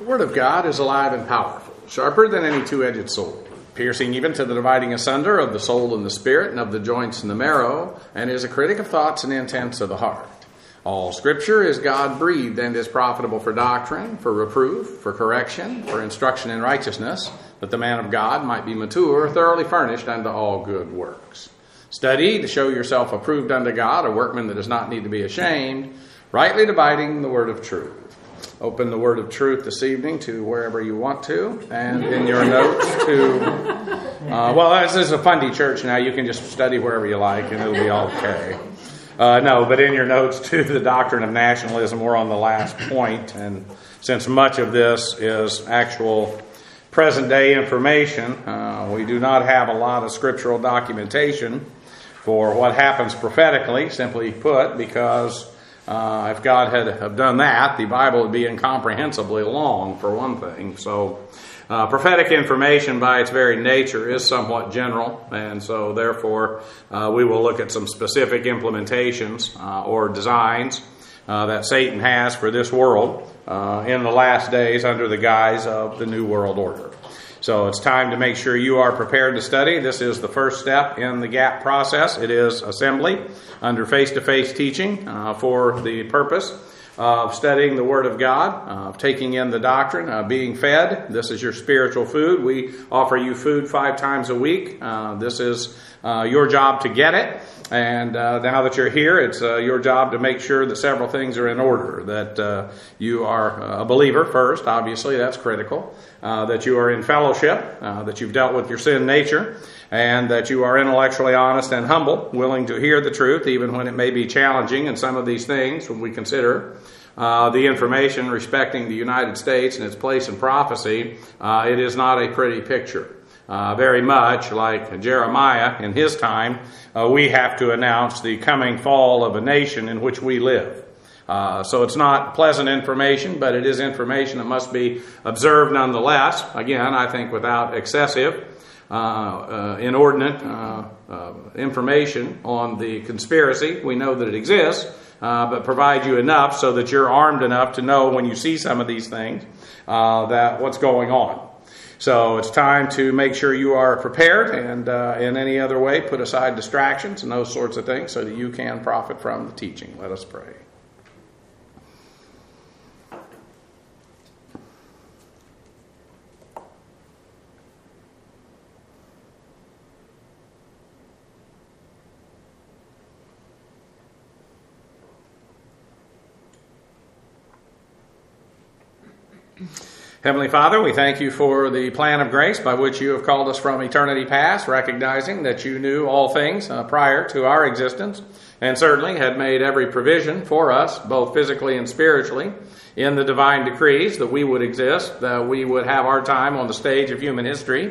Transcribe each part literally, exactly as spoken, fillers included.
Word of God is alive and powerful, sharper than any two-edged sword, piercing even to the dividing asunder of the soul and the spirit, and of the joints and the marrow, and is a critic of thoughts and intents of the heart. All Scripture is God-breathed and is profitable for doctrine, for reproof, for correction, for instruction in righteousness, that the man of God might be mature, thoroughly furnished unto all good works. Study to show yourself approved unto God, a workman that does not need to be ashamed, rightly dividing the word of truth. Open the word of truth this evening to wherever you want to, and in your notes to, uh, well, this is a fundy church now. You can just study wherever you like, and it'll be okay. Uh, no, but in your notes to the doctrine of nationalism, we're on the last point, and since much of this is actual present-day information, uh, we do not have a lot of scriptural documentation for what happens prophetically, simply put, because Uh, if God had have done that, the Bible would be incomprehensibly long, for one thing. So uh, prophetic information by its very nature is somewhat general, and so therefore uh, we will look at some specific implementations uh, or designs uh, that Satan has for this world uh, in the last days under the guise of the New World Order. So it's time to make sure you are prepared to study. This is the first step in the GAP process. It is assembly under face-to-face teaching uh, for the purpose of studying the Word of God, uh, of taking in the doctrine, uh, being fed. This is your spiritual food. We offer you food five times a week. Uh, this is uh, your job to get it. And uh, now that you're here, it's uh, your job to make sure that several things are in order, that uh, you are a believer first, obviously, that's critical, uh, that you are in fellowship, uh, that you've dealt with your sin nature, and that you are intellectually honest and humble, willing to hear the truth, even when it may be challenging in some of these things when we consider uh, the information respecting the United States and its place in prophecy. Uh, it is not a pretty picture. Uh, very much like Jeremiah in his time, uh, we have to announce the coming fall of a nation in which we live. Uh, so it's not pleasant information, but it is information that must be observed nonetheless. Again, I think without excessive, uh, uh, inordinate uh, uh, information on the conspiracy. We know that it exists, uh, but provide you enough so that you're armed enough to know when you see some of these things uh, that what's going on. So it's time to make sure you are prepared, and uh, in any other way, put aside distractions and those sorts of things so that you can profit from the teaching. Let us pray. Heavenly Father, we thank you for the plan of grace by which you have called us from eternity past, recognizing that you knew all things uh, prior to our existence, and certainly had made every provision for us, both physically and spiritually, in the divine decrees that we would exist, that we would have our time on the stage of human history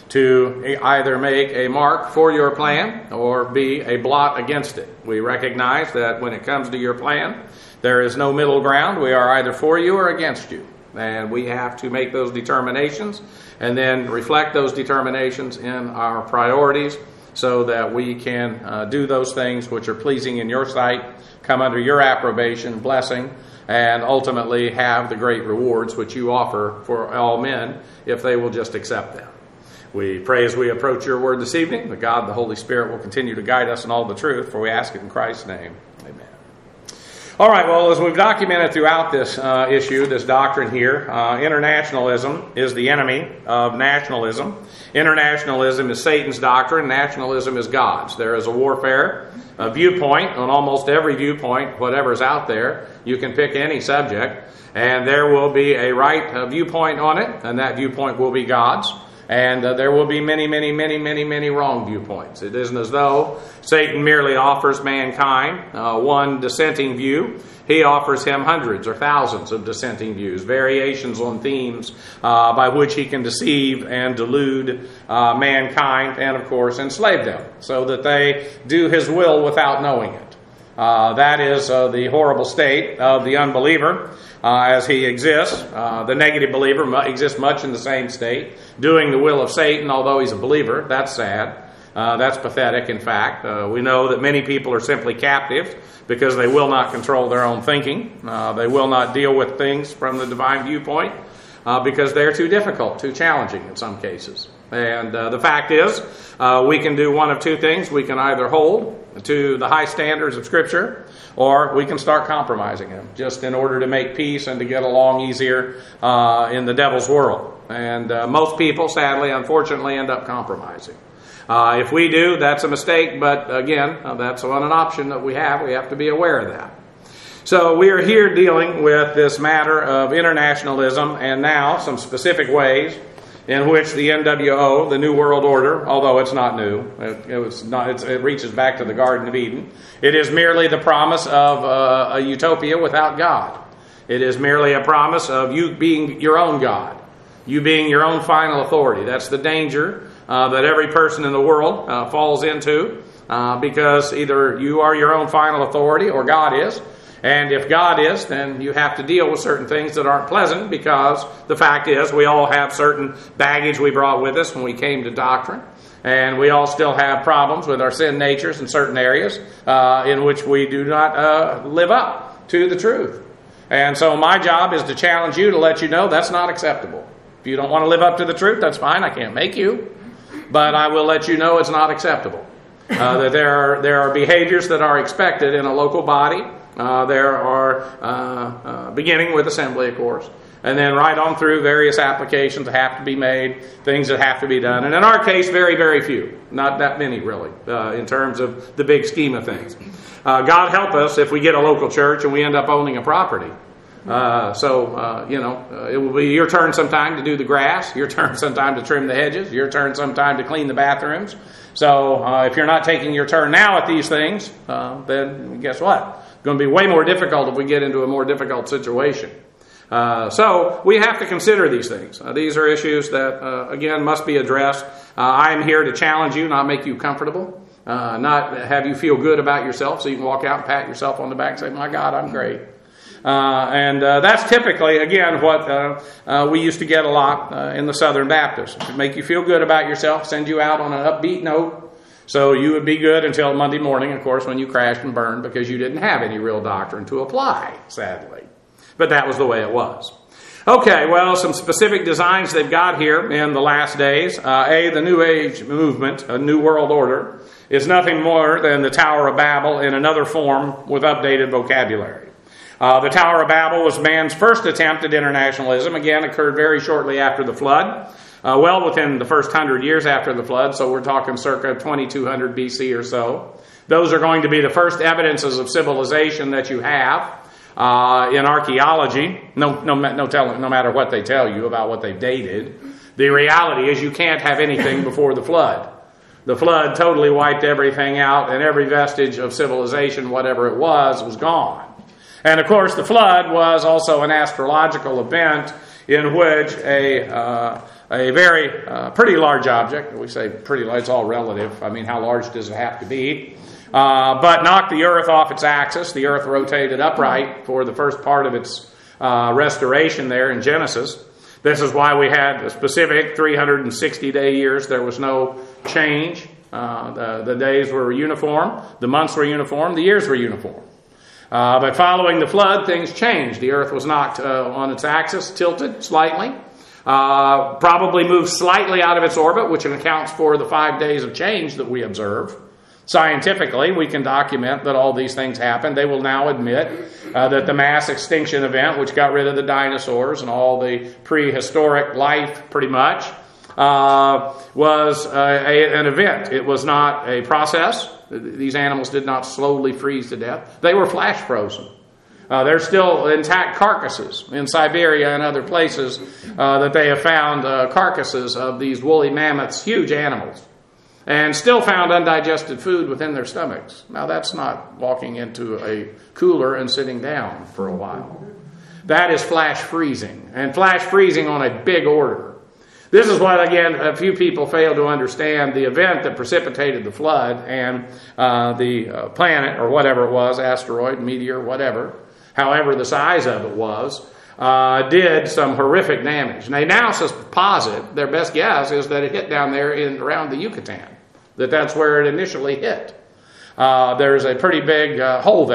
to either make a mark for your plan or be a blot against it. We recognize that when it comes to your plan, there is no middle ground. We are either for you or against you. And we have to make those determinations and then reflect those determinations in our priorities so that we can uh, do those things which are pleasing in your sight, come under your approbation, blessing, and ultimately have the great rewards which you offer for all men if they will just accept them. We pray as we approach your word this evening that God, the Holy Spirit, will continue to guide us in all the truth, for we ask it in Christ's name. Amen. All right, well, as we've documented throughout this uh, issue, this doctrine here, uh, internationalism is the enemy of nationalism. Internationalism is Satan's doctrine. Nationalism is God's. There is a warfare, a viewpoint on almost every viewpoint, whatever's out there. You can pick any subject, and there will be a right uh, viewpoint on it, and that viewpoint will be God's. And uh, there will be many, many, many, many, many wrong viewpoints. It isn't as though Satan merely offers mankind uh, one dissenting view. He offers him hundreds or thousands of dissenting views, variations on themes uh, by which he can deceive and delude uh, mankind and, of course, enslave them so that they do his will without knowing it. Uh, that is uh, the horrible state of the unbeliever uh, as he exists. Uh, the negative believer mu- exists much in the same state, doing the will of Satan, although he's a believer. That's sad. Uh, that's pathetic, in fact. Uh, we know that many people are simply captives because they will not control their own thinking. Uh, they will not deal with things from the divine viewpoint. uh, because they're too difficult, too challenging in some cases. And uh, the fact is, uh, we can do one of two things. We can either hold to the high standards of Scripture, or we can start compromising them, just in order to make peace and to get along easier uh, in the devil's world. And uh, most people, sadly, unfortunately, end up compromising. Uh, if we do, that's a mistake, but again, uh, that's not an option that we have. We have to be aware of that. So we are here dealing with this matter of internationalism, and now some specific ways in which the N W O, the New World Order, although it's not new, it, it, was not, it's, it reaches back to the Garden of Eden. It is merely the promise of uh, a utopia without God. It is merely a promise of you being your own God, you being your own final authority. That's the danger uh, that every person in the world uh, falls into, uh, because either you are your own final authority or God is. And if God is, then you have to deal with certain things that aren't pleasant, because the fact is we all have certain baggage we brought with us when we came to doctrine. And we all still have problems with our sin natures in certain areas uh, in which we do not uh, live up to the truth. And so my job is to challenge you, to let you know that's not acceptable. If you don't want to live up to the truth, that's fine. I can't make you. But I will let you know it's not acceptable. Uh, that there are, there are behaviors that are expected in a local body. Uh, there are, uh, uh, beginning with assembly, of course, and then right on through various applications that have to be made, things that have to be done. And in our case, very, very few. Not that many, really, uh, in terms of the big scheme of things. Uh, God help us if we get a local church and we end up owning a property. Uh, so, uh, you know, uh, it will be your turn sometime to do the grass, your turn sometime to trim the hedges, your turn sometime to clean the bathrooms. So uh, if you're not taking your turn now at these things, uh, then guess what? It's going to be way more difficult if we get into a more difficult situation. Uh, so we have to consider these things. Uh, these are issues that, uh, again, must be addressed. Uh, I am here to challenge you, not make you comfortable, uh, not have you feel good about yourself so you can walk out and pat yourself on the back and say, my God, I'm great. Uh, and uh, that's typically, again, what uh, uh, we used to get a lot uh, in the Southern Baptists. To make you feel good about yourself, send you out on an upbeat note, so you would be good until Monday morning, of course, when you crashed and burned because you didn't have any real doctrine to apply, sadly. But that was the way it was. Okay, well, some specific designs they've got here in the last days. Uh, A, the New Age movement, a New World Order, is nothing more than the Tower of Babel in another form with updated vocabulary. Uh, the Tower of Babel was man's first attempt at internationalism. Again, occurred very shortly after the flood. Uh, well within the first hundred years after the flood, so we're talking circa twenty-two hundred B C or so. Those are going to be the first evidences of civilization that you have uh, in archaeology. No, no, no, tell, no matter what they tell you about what they've dated, the reality is you can't have anything before the flood. The flood totally wiped everything out, and every vestige of civilization, whatever it was, was gone. And of course, the flood was also an astrological event in which a uh, a very uh, pretty large object, we say pretty large, it's all relative. I mean, how large does it have to be? Uh, but knocked the earth off its axis. The earth rotated upright for the first part of its uh, restoration there in Genesis. This is why we had a specific three hundred sixty day years. There was no change. Uh, the, the days were uniform. The months were uniform. The years were uniform. Uh, but following the flood, things changed. The earth was knocked uh, on its axis, tilted slightly. Uh, probably moved slightly out of its orbit, which accounts for the five days of change that we observe. Scientifically, we can document that all these things happened. They will now admit uh, that the mass extinction event, which got rid of the dinosaurs and all the prehistoric life pretty much, uh, was uh, a, an event. It was not a process. These animals did not slowly freeze to death. They were flash frozen. Uh, there's still intact carcasses in Siberia and other places uh, that they have found uh, carcasses of these woolly mammoths, huge animals, and still found undigested food within their stomachs. Now, that's not walking into a cooler and sitting down for a while. That is flash freezing, and flash freezing on a big order. This is what, again, a few people fail to understand. The event that precipitated the flood and uh, the uh, planet, or whatever it was, asteroid, meteor, whatever, however the size of it was, uh, did some horrific damage. And they now posit, their best guess is that it hit down there in around the Yucatan, that that's where it initially hit. Uh, there's a pretty big uh, hole there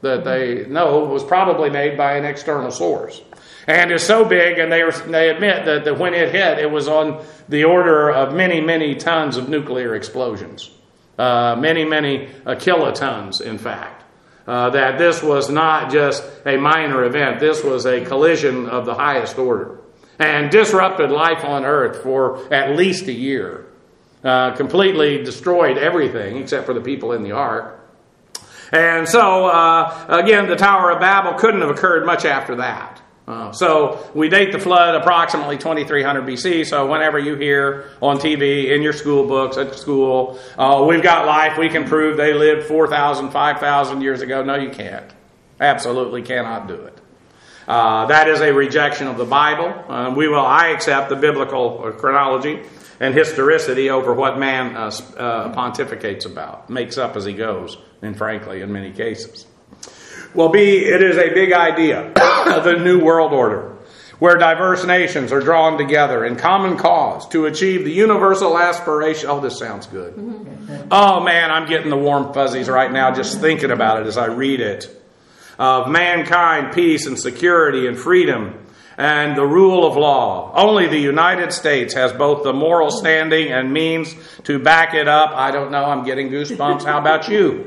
that they know was probably made by an external source. And it's so big, and they, were, they admit that, that when it hit, it was on the order of many, many tons of nuclear explosions. Uh, many, many uh, kilotons, in fact. Uh, that this was not just a minor event. This was a collision of the highest order. And disrupted life on Earth for at least a year. Uh, completely destroyed everything except for the people in the ark. And so, uh, again, the Tower of Babel couldn't have occurred much after that. Uh, so we date the flood approximately twenty-three hundred B C. So whenever you hear on T V, in your school books, at school, uh, we've got life, we can prove they lived four thousand, five thousand years ago. No, you can't. Absolutely cannot do it. Uh, that is a rejection of the Bible. Uh, we will, I accept the biblical chronology and historicity over what man uh, uh, pontificates about, makes up as he goes, and frankly, in many cases. Well, B, it is a big idea of the New World Order, where diverse nations are drawn together in common cause to achieve the universal aspiration. Oh, this sounds good. Oh, man, I'm getting the warm fuzzies right now just thinking about it as I read it. Of mankind, peace and security and freedom and the rule of law. Only the United States has both the moral standing and means to back it up. I don't know, I'm getting goosebumps. How about you?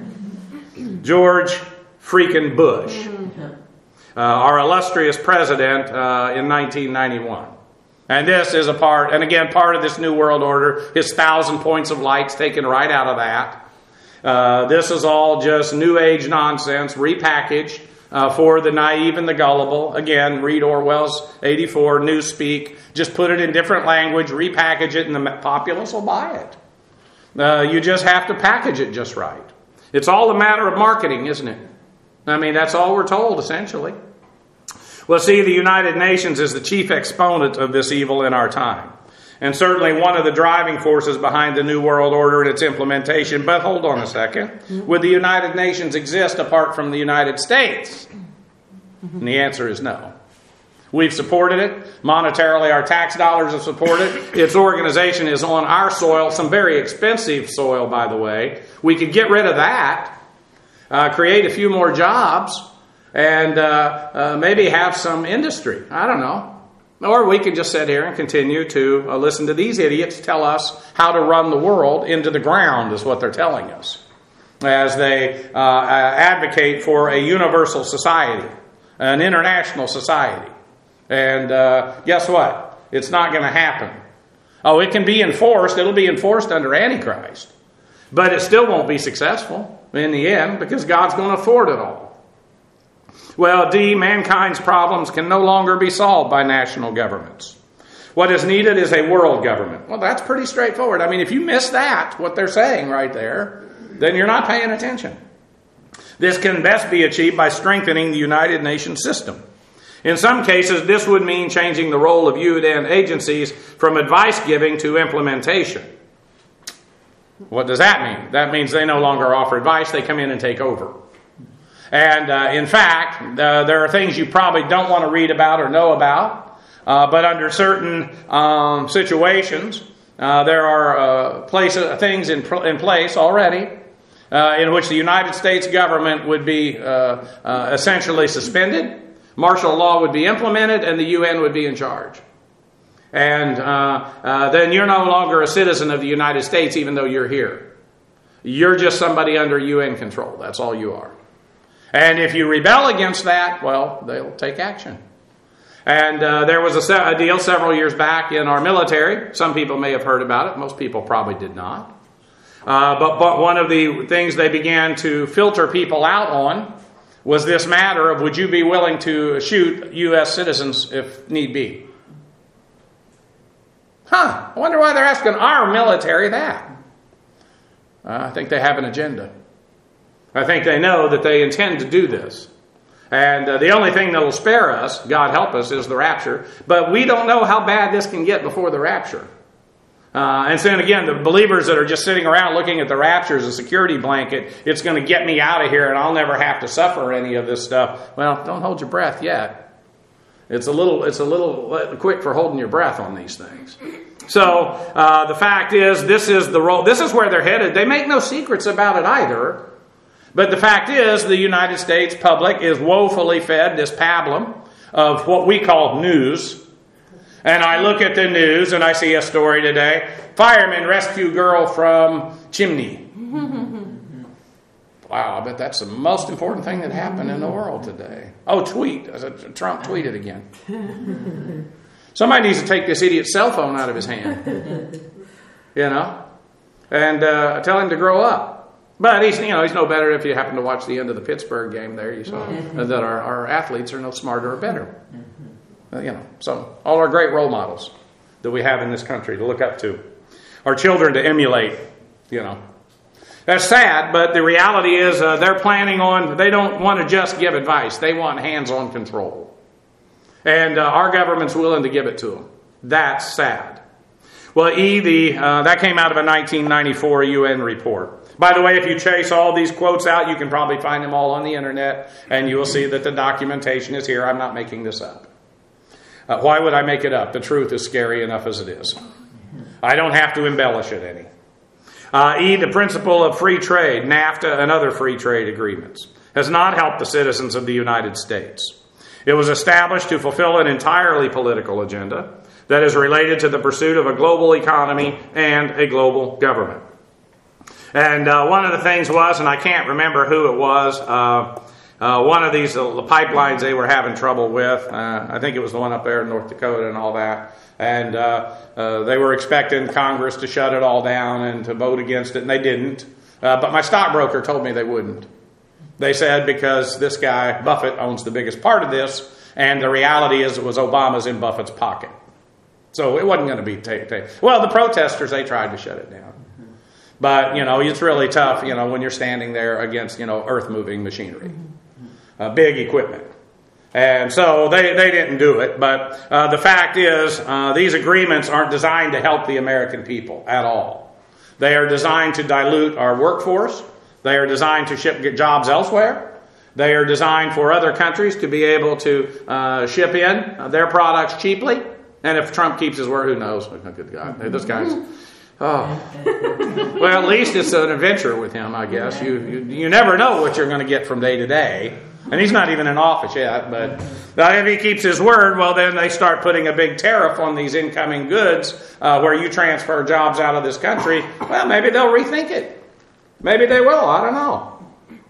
George freaking Bush, uh, our illustrious president uh, in nineteen ninety-one. And this is a part, and again, part of this New World Order, his thousand points of lights taken right out of that. Uh, this is all just New Age nonsense, repackaged uh, for the naive and the gullible. Again, read Orwell's eighty-four, Newspeak. Just put it in different language, repackage it, and the populace will buy it. Uh, you just have to package it just right. It's all a matter of marketing, isn't it? I mean, that's all we're told, essentially. Well, see, the United Nations is the chief exponent of this evil in our time. And certainly one of the driving forces behind the New World Order and its implementation. But hold on a second. Would the United Nations exist apart from the United States? And the answer is no. We've supported it. Monetarily, our tax dollars have supported it. Its organization is on our soil, some very expensive soil, by the way. We could get rid of that. Uh, create a few more jobs, and uh, uh, maybe have some industry. I don't know. Or we could just sit here and continue to uh, listen to these idiots tell us how to run the world into the ground, is what they're telling us, as they uh, advocate for a universal society, an international society. And uh, guess what? It's not going to happen. Oh, it can be enforced. It'll be enforced under Antichrist. But it still won't be successful in the end, because God's going to afford it all. Well, D, mankind's problems can no longer be solved by national governments. What is needed is a world government. Well, that's pretty straightforward. I mean, if you miss that, what they're saying right there, then you're not paying attention. This can best be achieved by strengthening the United Nations system. In some cases, this would mean changing the role of U N agencies from advice giving to implementation. What does that mean? That means they no longer offer advice, they come in and take over. And uh, in fact, uh, there are things you probably don't want to read about or know about, uh, but under certain um, situations, uh, there are uh, places, things in, in place already uh, in which the United States government would be uh, uh, essentially suspended, martial law would be implemented, and the U N would be in charge. And uh, uh, then you're no longer a citizen of the United States, even though you're here. You're just somebody under U N control. That's all you are. And if you rebel against that, well, they'll take action. And uh, there was a, se- a deal several years back in our military. Some people may have heard about it. Most people probably did not. Uh, but, but one of the things they began to filter people out on was this matter of, would you be willing to shoot U S citizens if need be? Huh, I wonder why they're asking our military that. Uh, I think they have an agenda. I think they know that they intend to do this. And uh, the only thing that will spare us, God help us, is the rapture. But we don't know how bad this can get before the rapture. Uh, and then again, the believers that are just sitting around looking at the rapture as a security blanket, it's going to get me out of here and I'll never have to suffer any of this stuff. Well, don't hold your breath yet. It's a little, it's a little quick for holding your breath on these things. So uh, the fact is, this is the role. This is where they're headed. They make no secrets about it either. But the fact is, the United States public is woefully fed this pablum of what we call news. And I look at the news and I see a story today. Firemen rescue girl from chimney. Wow, I bet that's the most important thing that happened in the world today. Oh, tweet. Trump tweeted again. Somebody needs to take this idiot's cell phone out of his hand. You know? And uh, tell him to grow up. But he's, you know, he's no better if you happen to watch the end of the Pittsburgh game there. You saw that our, our athletes are no smarter or better. Uh, you know, so all our great role models that we have in this country to look up to. Our children to emulate, you know. That's sad, but the reality is uh, they're planning on, they don't want to just give advice. They want hands-on control. And uh, our government's willing to give it to them. That's sad. Well, E, the, uh, that came out of a nineteen ninety-four U N report. By the way, if you chase all these quotes out, you can probably find them all on the internet, and you will see that the documentation is here. I'm not making this up. Uh, why would I make it up? The truth is scary enough as it is. I don't have to embellish it any. Uh, E, the principle of free trade, NAFTA and other free trade agreements, has not helped the citizens of the United States. It was established to fulfill an entirely political agenda that is related to the pursuit of a global economy and a global government. And uh, one of the things was, and I can't remember who it was, uh, uh, one of these uh, the pipelines they were having trouble with, uh, I think it was the one up there in North Dakota and all that, and uh, uh, they were expecting Congress to shut it all down and to vote against it, and they didn't. Uh, but my stockbroker told me they wouldn't. They said because this guy, Buffett, owns the biggest part of this, and the reality is it was Obama's in Buffett's pocket. So it wasn't going to be taken. Well, the protesters, they tried to shut it down. But, you know, it's really tough, you know, when you're standing there against, you know, earth-moving machinery, uh, big equipment. And so they, they didn't do it. But uh, the fact is, uh, these agreements aren't designed to help the American people at all. They are designed to dilute our workforce. They are designed to ship get jobs elsewhere. They are designed for other countries to be able to uh, ship in their products cheaply. And if Trump keeps his word, who knows? Oh, good God. This guy's... Oh. Well, at least it's an adventure with him, I guess. You, you you never know what you're going to get from day to day. And he's not even in office yet. But if he keeps his word, well, then they start putting a big tariff on these incoming goods uh, where you transfer jobs out of this country. Well, maybe they'll rethink it. Maybe they will. I don't know.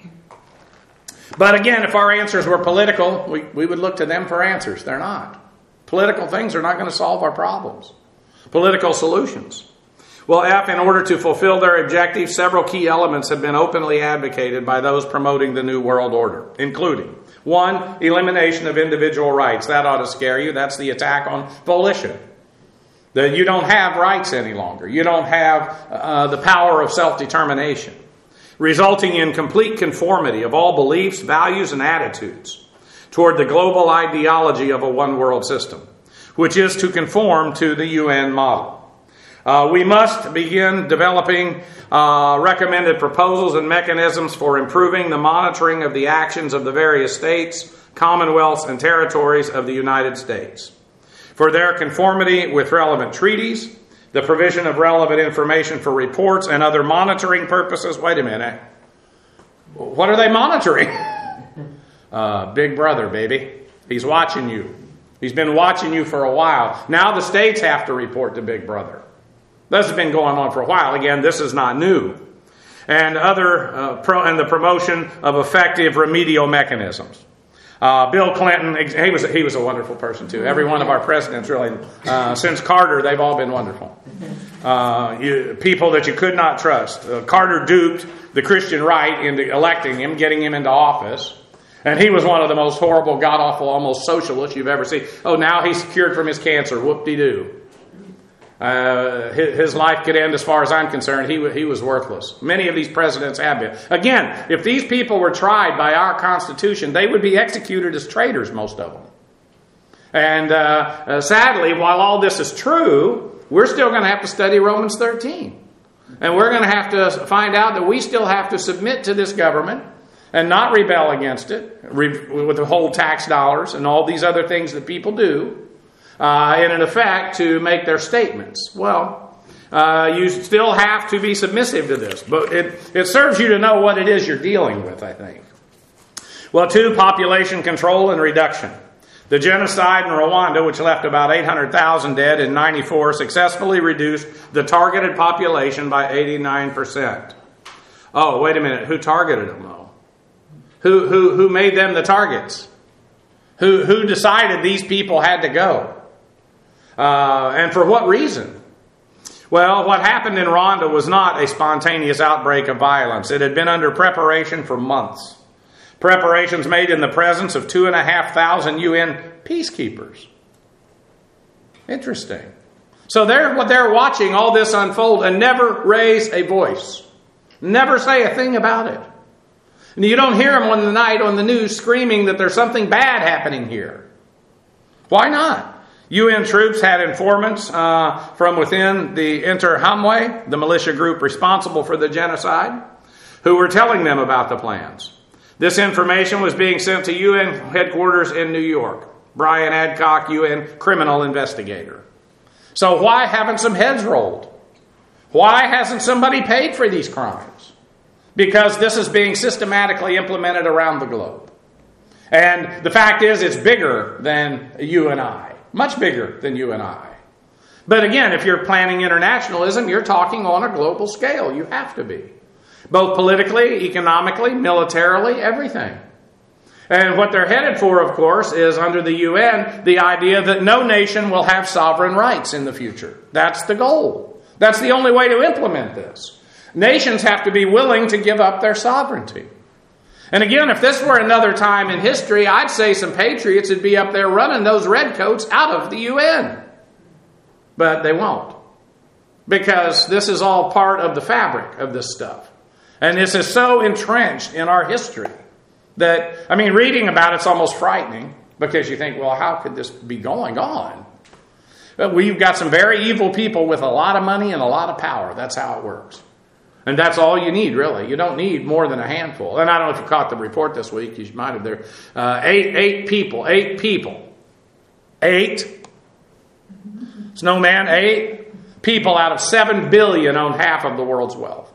But again, if our answers were political, we, we would look to them for answers. They're not. Political things are not going to solve our problems. Political solutions. Well, F, in order to fulfill their objectives, several key elements have been openly advocated by those promoting the New World Order, including, one, elimination of individual rights. That ought to scare you. That's the attack on volition. That you don't have rights any longer. You don't have uh, the power of self-determination, resulting in complete conformity of all beliefs, values, and attitudes toward the global ideology of a one-world system, which is to conform to the U N model. Uh, we must begin developing uh, recommended proposals and mechanisms for improving the monitoring of the actions of the various states, commonwealths, and territories of the United States, for their conformity with relevant treaties, the provision of relevant information for reports and other monitoring purposes. Wait a minute. What are they monitoring? uh, Big Brother, baby. He's watching you. He's been watching you for a while. Now the states have to report to Big Brother. This has been going on for a while. Again, this is not new. And other uh, pro and the promotion of effective remedial mechanisms. Uh, Bill Clinton, he was he was a wonderful person too. Every one of our presidents, really, uh, since Carter, they've all been wonderful. Uh, you, people that you could not trust. Uh, Carter duped the Christian right into electing him, getting him into office. And he was one of the most horrible, god-awful, almost socialists you've ever seen. Oh, now he's cured from his cancer. Whoop-de-doo. Uh, his, his life could end, as far as I'm concerned. He, he was worthless. Many of these presidents have been. Again, if these people were tried by our Constitution, they would be executed as traitors, most of them. And uh, uh, sadly, while all this is true, we're still going to have to study Romans thirteen. And we're going to have to find out that we still have to submit to this government and not rebel against it, re- with the whole tax dollars and all these other things that people do. Uh, in an effect to make their statements. Well, Uh, you still have to be submissive to this. But it, it serves you to know what it is you're dealing with, I think. Well, two, population control and reduction. The genocide in Rwanda, which left about eight hundred thousand dead in ninety-four, successfully reduced the targeted population by eighty-nine percent. Oh, wait a minute. Who targeted them, though? Who, who, who made them the targets? Who, who decided these people had to go? Uh, and for what reason? Well, what happened in Rwanda was not a spontaneous outbreak of violence. It had been under preparation for months. Preparations made in the presence of two and a half thousand U N peacekeepers. Interesting. So they're, they're watching all this unfold and never raise a voice. Never say a thing about it. And you don't hear them on the night on the news screaming that there's something bad happening here. Why not? U N troops had informants uh, from within the Interahamwe, the militia group responsible for the genocide, who were telling them about the plans. This information was being sent to U N headquarters in New York. Brian Adcock, U N criminal investigator. So why haven't some heads rolled? Why hasn't somebody paid for these crimes? Because this is being systematically implemented around the globe. And the fact is, it's bigger than you and I. Much bigger than you and I. But again, if you're planning internationalism, you're talking on a global scale. You have to be. Both politically, economically, militarily, everything. And what they're headed for, of course, is under the U N, the idea that no nation will have sovereign rights in the future. That's the goal. That's the only way to implement this. Nations have to be willing to give up their sovereignty. And again, if this were another time in history, I'd say some patriots would be up there running those redcoats out of the U N. But they won't. Because this is all part of the fabric of this stuff. And this is so entrenched in our history that, I mean, reading about it's almost frightening because you think, well, how could this be going on? But we've got some very evil people with a lot of money and a lot of power. That's how it works. And that's all you need, really. You don't need more than a handful. And I don't know if you caught the report this week. You might have there. Uh, eight, eight people. Eight people. Eight. Snowman, eight people out of seven billion own half of the world's wealth.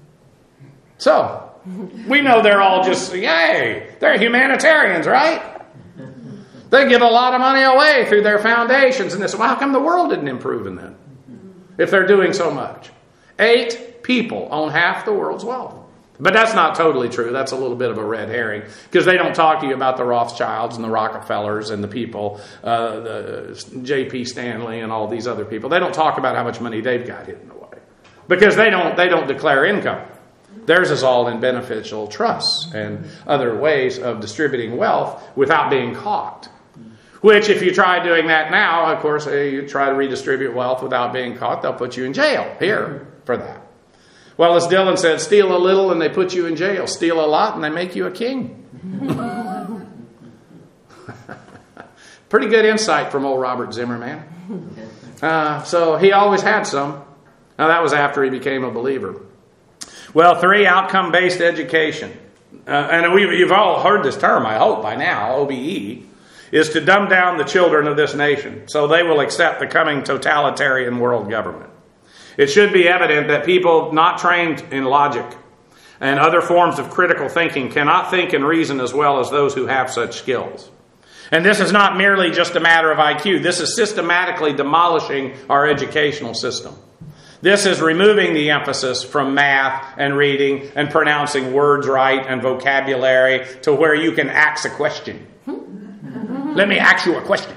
So, we know they're all just, yay, they're humanitarians, right? They give a lot of money away through their foundations and this. Well, how come the world didn't improve in that? If they're doing so much. Eight people own half the world's wealth. But that's not totally true. That's a little bit of a red herring. Because they don't talk to you about the Rothschilds and the Rockefellers and the people, uh, the J P Stanley and all these other people. They don't talk about how much money they've got hidden away. Because they don't, they don't declare income. Theirs is all in beneficial trusts and other ways of distributing wealth without being caught. Which, if you try doing that now, of course, you try to redistribute wealth without being caught, they'll put you in jail here for that. Well, as Dylan said, steal a little and they put you in jail. Steal a lot and they make you a king. Pretty good insight from old Robert Zimmerman. Uh, so he always had some. Now, that was after he became a believer. Well, three, outcome-based education. Uh, and we've, you've all heard this term, I hope, by now, O B E, is to dumb down the children of this nation so they will accept the coming totalitarian world government. It should be evident that people not trained in logic and other forms of critical thinking cannot think and reason as well as those who have such skills. And this is not merely just a matter of I Q. This is systematically demolishing our educational system. This is removing the emphasis from math and reading and pronouncing words right and vocabulary to where you can ask a question. Let me ask you a question.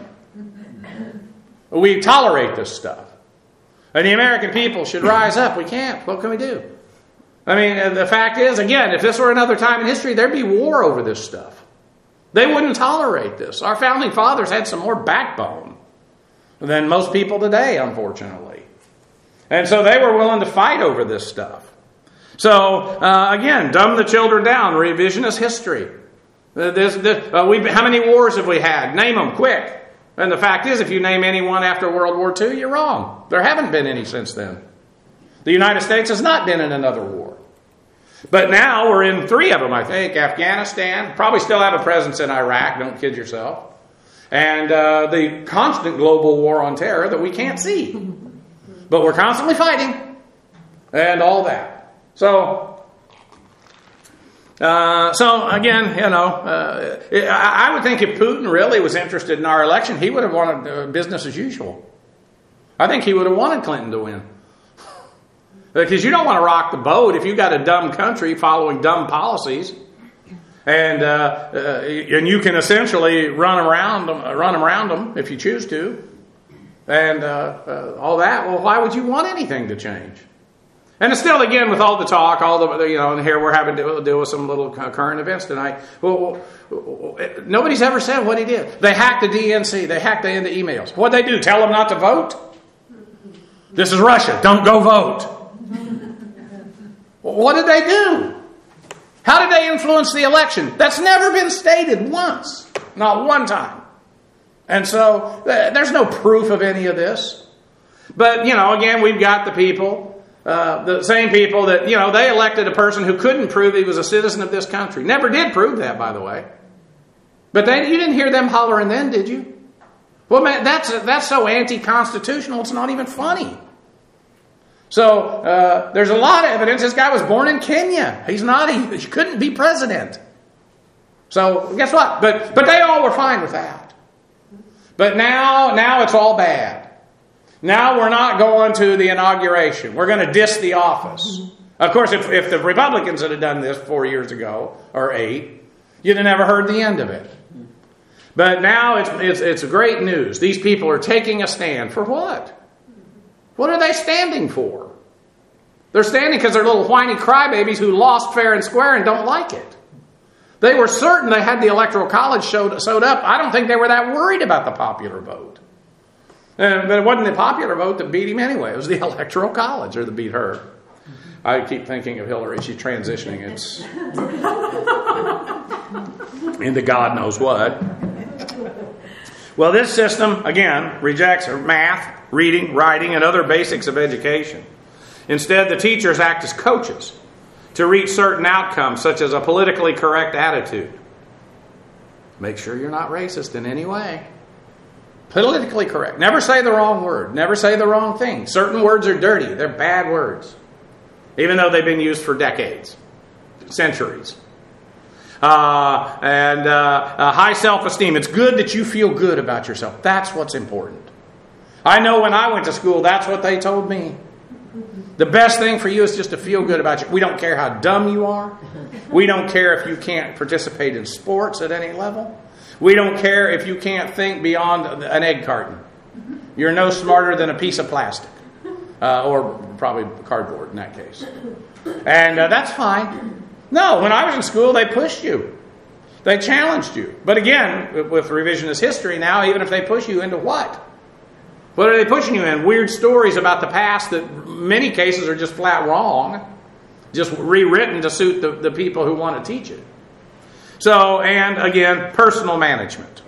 We tolerate this stuff. And the American people should rise up. We can't. What can we do? I mean, the fact is, again, if this were another time in history, there'd be war over this stuff. They wouldn't tolerate this. Our founding fathers had some more backbone than most people today, unfortunately. And so they were willing to fight over this stuff. So, uh, again, dumb the children down. Revisionist history. Uh, this, this, uh, we, how many wars have we had? Name them quick. And the fact is, if you name any one after World War Two, you're wrong. There haven't been any since then. The United States has not been in another war. But now we're in three of them, I think. Afghanistan. Probably still have a presence in Iraq. Don't kid yourself. And uh, the constant global war on terror that we can't see. But we're constantly fighting and all that. So, uh, so again, you know, uh, I would think if Putin really was interested in our election, he would have wanted uh, business as usual. I think he would have wanted Clinton to win. Because you don't want to rock the boat if you've got a dumb country following dumb policies, and uh, uh, and you can essentially run around them, run around them if you choose to, and uh, uh, all that. Well, why would you want anything to change? And it's still, again, with all the talk, all the you know, and here we're having to deal with some little current events tonight. Well, nobody's ever said what he did. They hacked the D N C. They hacked the into emails. What'd they do? Tell them not to vote? This is Russia. Don't go vote. What did they do? How did they influence the election? That's never been stated once. Not one time. And so there's no proof of any of this. But, you know, again, we've got the people, uh, the same people that, you know, they elected a person who couldn't prove he was a citizen of this country. Never did prove that, by the way. But they, you didn't hear them hollering then, did you? Well, man, that's, that's so anti-constitutional, it's not even funny. So, uh, there's a lot of evidence. This guy was born in Kenya. He's not, he, he couldn't be president. So, guess what? But, but they all were fine with that. But now, now it's all bad. Now we're not going to the inauguration. We're going to diss the office. Of course, if, if the Republicans had done this four years ago, or eight, you'd have never heard the end of it. But now it's, it's, it's great news. These people are taking a stand. For what? What are they standing for? They're standing because they're little whiny crybabies who lost fair and square and don't like it. They were certain they had the Electoral College showed, sewed up. I don't think they were that worried about the popular vote. And, but it wasn't the popular vote that beat him anyway. It was the Electoral College that beat her. I keep thinking of Hillary. She's transitioning. It's into God knows what. Well, this system, again, rejects math, reading, writing, and other basics of education. Instead, the teachers act as coaches to reach certain outcomes, such as a politically correct attitude. Make sure you're not racist in any way. Politically correct. Never say the wrong word. Never say the wrong thing. Certain words are dirty. They're bad words. Even though they've been used for decades, centuries. Uh, and uh, uh, high self-esteem. It's good that you feel good about yourself. That's what's important. I know when I went to school, that's what they told me. The best thing for you is just to feel good about you. We don't care how dumb you are. We don't care if you can't participate in sports at any level. We don't care if you can't think beyond an egg carton. You're no smarter than a piece of plastic. Uh, or probably cardboard in that case. And uh, that's fine. No, when I was in school, they pushed you. They challenged you. But again, with revisionist history now, even if they push you into what? What are they pushing you in? Weird stories about the past that in many cases are just flat wrong. Just rewritten to suit the, the people who want to teach it. So, and again, personal management.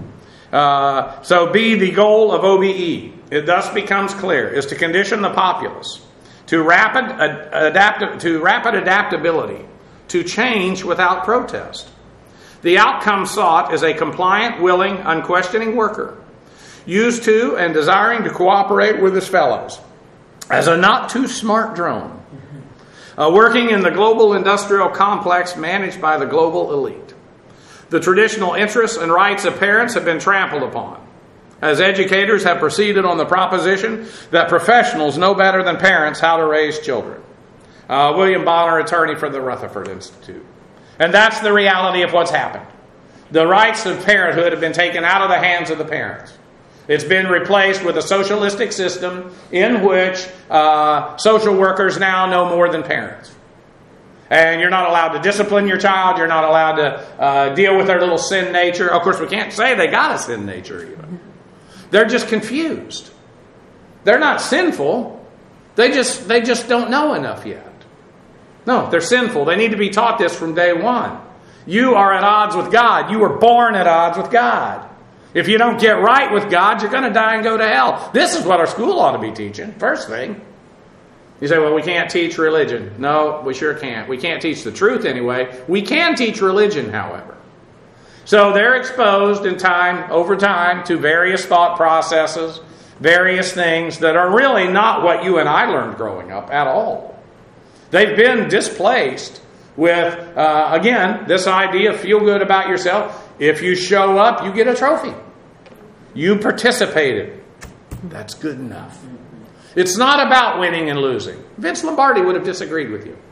Uh, so B, the goal of O B E, it thus becomes clear, is to condition the populace to rapid, ad, adapt, to rapid adaptability, to change without protest. The outcome sought is a compliant, willing, unquestioning worker, used to and desiring to cooperate with his fellows, as a not too smart drone, uh, working in the global industrial complex managed by the global elite. The traditional interests and rights of parents have been trampled upon, as educators have proceeded on the proposition that professionals know better than parents how to raise children. Uh, William Bonner, attorney for the Rutherford Institute. And that's the reality of what's happened. The rights of parenthood have been taken out of the hands of the parents. It's been replaced with a socialistic system in which uh, social workers now know more than parents. And you're not allowed to discipline your child. You're not allowed to uh, deal with their little sin nature. Of course, we can't say they got a sin nature even. They're just confused. They're not sinful. They just they just don't know enough yet. No, they're sinful. They need to be taught this from day one. You are at odds with God. You were born at odds with God. If you don't get right with God, you're going to die and go to hell. This is what our school ought to be teaching. First thing. You say, well, we can't teach religion. No, we sure can't. We can't teach the truth anyway. We can teach religion, however. So they're exposed in time, over time, to various thought processes, various things that are really not what you and I learned growing up at all. They've been displaced with, uh, again, this idea of feel good about yourself. If you show up, you get a trophy. You participated. That's good enough. It's not about winning and losing. Vince Lombardi would have disagreed with you.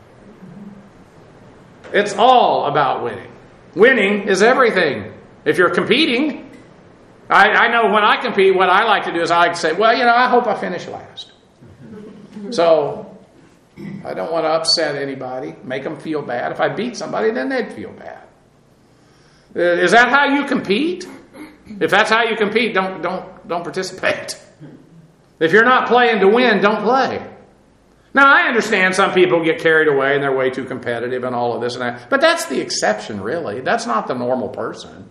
It's all about winning. Winning is everything. If you're competing, I, I know when I compete, what I like to do is I like to say, well, you know, I hope I finish last. So I don't want to upset anybody, make them feel bad. If I beat somebody, then they'd feel bad. Is that how you compete? If that's how you compete, don't don't don't participate. If you're not playing to win, don't play. Now, I understand some people get carried away and they're way too competitive and all of this and that. But that's the exception, really. That's not the normal person.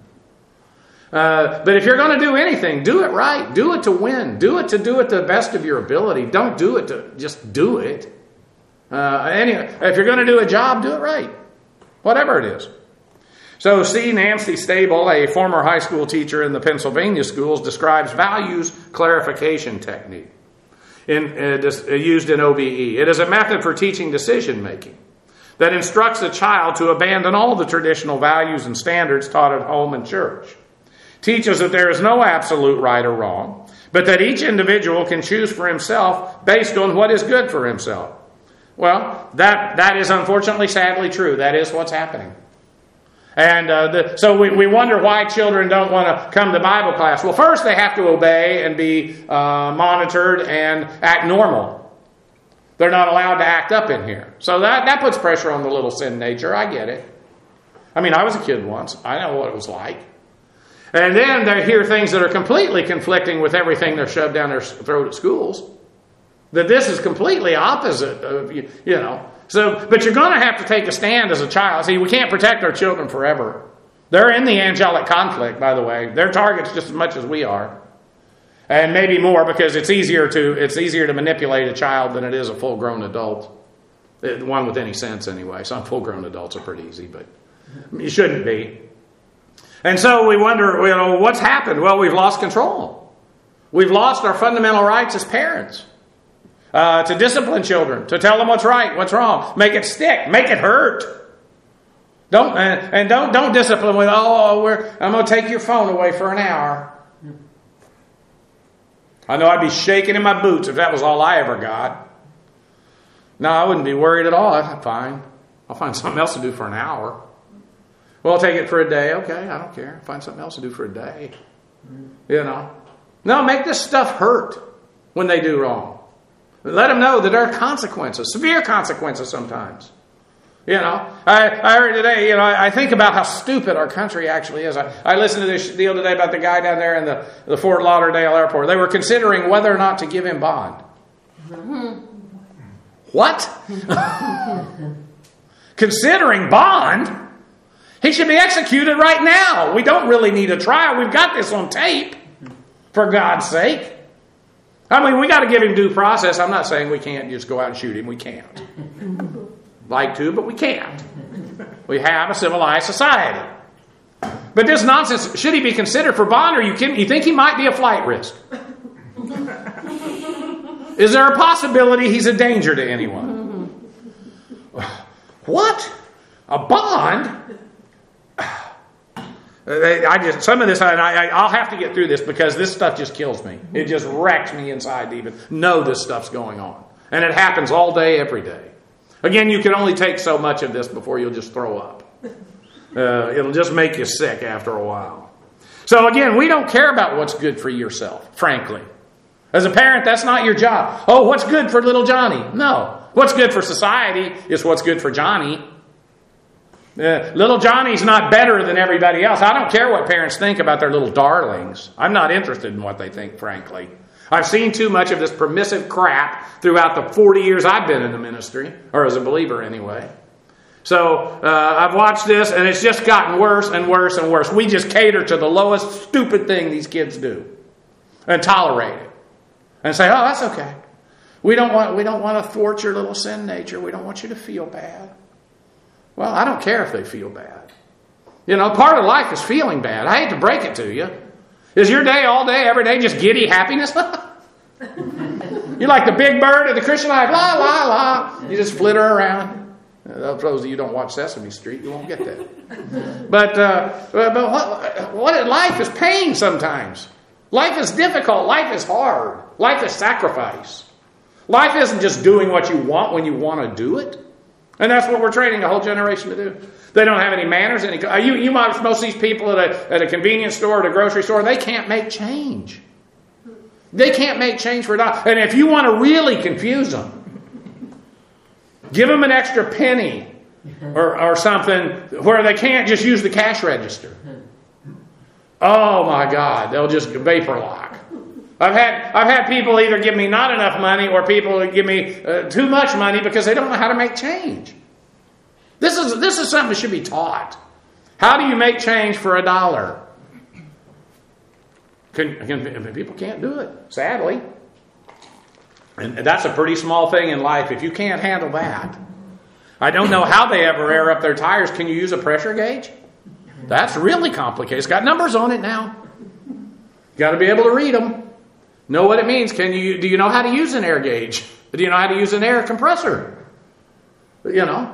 Uh, but if you're going to do anything, do it right. Do it to win. Do it to do it to the best of your ability. Don't do it to just do it. Uh, anyway, if you're going to do a job, do it right. Whatever it is. So C. Nancy Stable, a former high school teacher in the Pennsylvania schools, describes values clarification technique in, uh, used in O B E. It is a method for teaching decision making that instructs a child to abandon all the traditional values and standards taught at home and church. Teaches that there is no absolute right or wrong, but that each individual can choose for himself based on what is good for himself. Well, that, that is unfortunately sadly true. That is what's happening. And uh, the, so we, we wonder why children don't want to come to Bible class. Well, first they have to obey and be uh, monitored and act normal. They're not allowed to act up in here. So that, that puts pressure on the little sin nature. I get it. I mean, I was a kid once. I know what it was like. And then they hear things that are completely conflicting with everything they're shoved down their throat at schools. That this is completely opposite of, you, you know. So, but you're going to have to take a stand as a child. See, we can't protect our children forever. They're in the angelic conflict, by the way. They're targets just as much as we are. And maybe more, because it's easier to it's easier to manipulate a child than it is a full-grown adult. One with any sense, anyway. Some full-grown adults are pretty easy, but you shouldn't be. And so we wonder, you know, what's happened? Well, we've lost control. We've lost our fundamental rights as parents. Uh, to discipline children, to tell them what's right, what's wrong, make it stick, make it hurt. Don't and, and don't don't discipline with oh we're I'm going to take your phone away for an hour. I know I'd be shaking in my boots if that was all I ever got. No, I wouldn't be worried at all. I'm fine. I'll find something else to do for an hour. Well, I'll take it for a day. Okay, I don't care. Find something else to do for a day. You know, no, make this stuff hurt when they do wrong. Let them know that there are consequences, severe consequences sometimes. You know, I, I heard today, you know, I, I think about how stupid our country actually is. I, I listened to this deal today about the guy down there in the, the Fort Lauderdale airport. They were considering whether or not to give him bond. What? Considering bond? He should be executed right now. We don't really need a trial. We've got this on tape, for God's sake. I mean, we got to give him due process. I'm not saying we can't just go out and shoot him. We can't. Like to, but we can't. We have a civilized society. But this nonsense, should he be considered for bond, or you, can, you think he might be a flight risk? Is there a possibility he's a danger to anyone? What? A bond? I just some of this, I, I, I'll have to get through this because this stuff just kills me. It just wrecks me inside to even know this stuff's going on. And it happens all day, every day. Again, you can only take so much of this before you'll just throw up. Uh, it'll just make you sick after a while. So again, we don't care about what's good for yourself, frankly. As a parent, that's not your job. Oh, what's good for little Johnny? No. What's good for society is what's good for Johnny. Uh, little Johnny's not better than everybody else. I don't care what parents think about their little darlings. I'm not interested in what they think, frankly. I've seen too much of this permissive crap throughout the forty years I've been in the ministry, or as a believer anyway. So uh, I've watched this, and it's just gotten worse and worse and worse. We just cater to the lowest stupid thing these kids do and tolerate it and say, "Oh, that's okay. We don't want we don't want to thwart your little sin nature. We don't want you to feel bad." Well, I don't care if they feel bad. You know, part of life is feeling bad. I hate to break it to you. Is your day all day, every day, just giddy happiness? You like the big bird of the Christian life, la, la, la. You just flitter around. Those of you who don't watch Sesame Street, you won't get that. But, uh, but what, what life is pain sometimes. Life is difficult. Life is hard. Life is sacrifice. Life isn't just doing what you want when you want to do it. And that's what we're training a whole generation to do. They don't have any manners. Any, you, you might, most of these people at a, at a convenience store, at a grocery store, they can't make change. They can't make change for a dollar. And if you want to really confuse them, give them an extra penny or, or something where they can't just use the cash register. Oh my God, they'll just vapor lock. I've had I've had people either give me not enough money or people give me uh, too much money because they don't know how to make change. This is this is something that should be taught. How do you make change for a dollar? Can, can, people can't do it, sadly. And that's a pretty small thing in life. If you can't handle that, I don't know how they ever air up their tires. Can you use a pressure gauge? That's really complicated. It's got numbers on it now. You got to be able to read them. Know what it means. Can you? Do you know how to use an air gauge? Do you know how to use an air compressor? You know.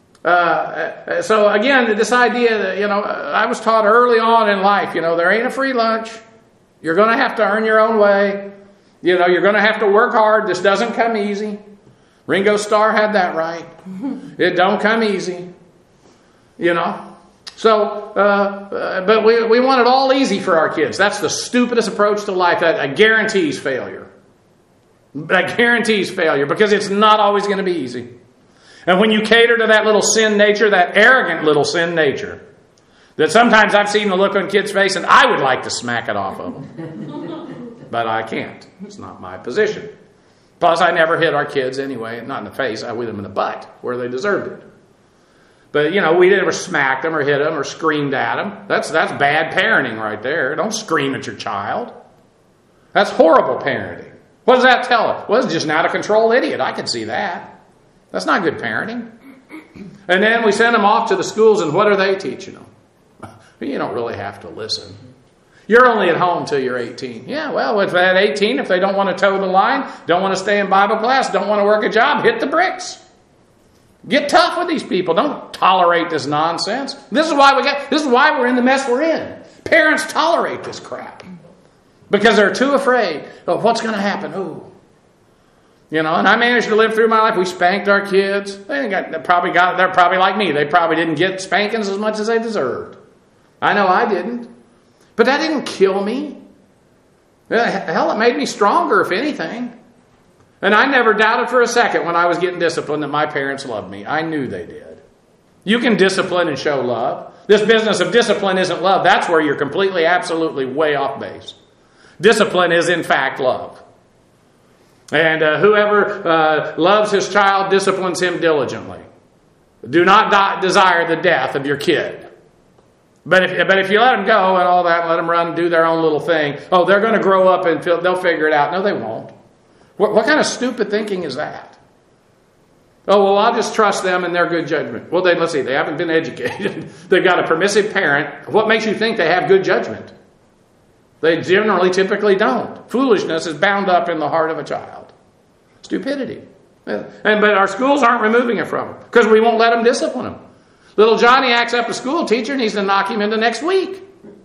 Uh, so again, this idea that, you know, I was taught early on in life, you know, there ain't a free lunch. You're going to have to earn your own way. You know, you're going to have to work hard. This doesn't come easy. Ringo Starr had that right. It don't come easy. You know. So, uh, uh, but we we want it all easy for our kids. That's the stupidest approach to life. That, that guarantees failure. That guarantees failure because it's not always going to be easy. And when you cater to that little sin nature, that arrogant little sin nature, that sometimes I've seen the look on kids' face and I would like to smack it off of them. But I can't. It's not my position. Plus, I never hit our kids anyway. Not in the face. I hit them in the butt where they deserved it. But, you know, we never smacked them or hit them or screamed at them. That's, that's bad parenting right there. Don't scream at your child. That's horrible parenting. What does that tell us? Well, it's just an out-of-control idiot. I can see that. That's not good parenting. And then we send them off to the schools, and what are they teaching them? You don't really have to listen. You're only at home till you're eighteen. Yeah, well, if at eighteen, if they don't want to toe the line, don't want to stay in Bible class, don't want to work a job, hit the bricks. Get tough with these people. Don't tolerate this nonsense. This is why we got. This is why we're in the mess we're in. Parents tolerate this crap because they're too afraid of what's going to happen. Ooh, you know. And I managed to live through my life. We spanked our kids. They got. They probably got. They're probably like me. They probably didn't get spankings as much as they deserved. I know I didn't, but that didn't kill me. Hell, it made me stronger, if anything. And I never doubted for a second when I was getting disciplined that my parents loved me. I knew they did. You can discipline and show love. This business of discipline isn't love. That's where you're completely, absolutely way off base. Discipline is, in fact, love. And uh, whoever uh, loves his child disciplines him diligently. Do not die, desire the death of your kid. But if, but if you let them go and all that, let them run and do their own little thing, oh, they're going to grow up and feel, they'll figure it out. No, they won't. What, what kind of stupid thinking is that? Oh, well, I'll just trust them and their good judgment. Well, they, let's see, they haven't been educated. They've got a permissive parent. What makes you think they have good judgment? They generally, typically don't. Foolishness is bound up in the heart of a child. Stupidity. And, but our schools aren't removing it from them because we won't let them discipline them. Little Johnny acts up a school teacher needs to knock him into next week.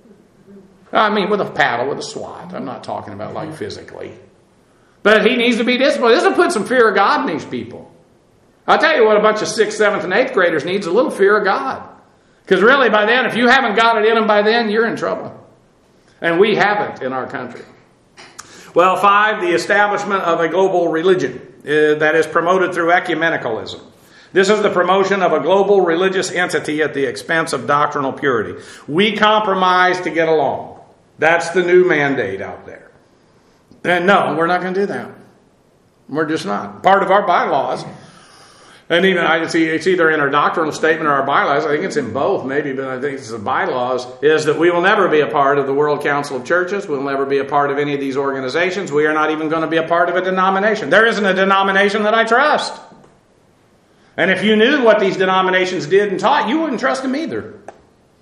I mean, with a paddle, with a swat. I'm not talking about like physically. But he needs to be disciplined. This will put some fear of God in these people. I'll tell you what a bunch of sixth, seventh, and eighth graders needs, a little fear of God. Because really by then, if you haven't got it in them by then, you're in trouble. And we haven't in our country. Well, five, the establishment of a global religion uh, that is promoted through ecumenicalism. This is the promotion of a global religious entity at the expense of doctrinal purity. We compromise to get along. That's the new mandate out there. And no, we're not going to do that. We're just not. Part of our bylaws, and even I see it's either in our doctrinal statement or our bylaws, I think it's in both maybe, but I think it's the bylaws, is that we will never be a part of the World Council of Churches. We'll never be a part of any of these organizations. We are not even going to be a part of a denomination. There isn't a denomination that I trust. And if you knew what these denominations did and taught, you wouldn't trust them either.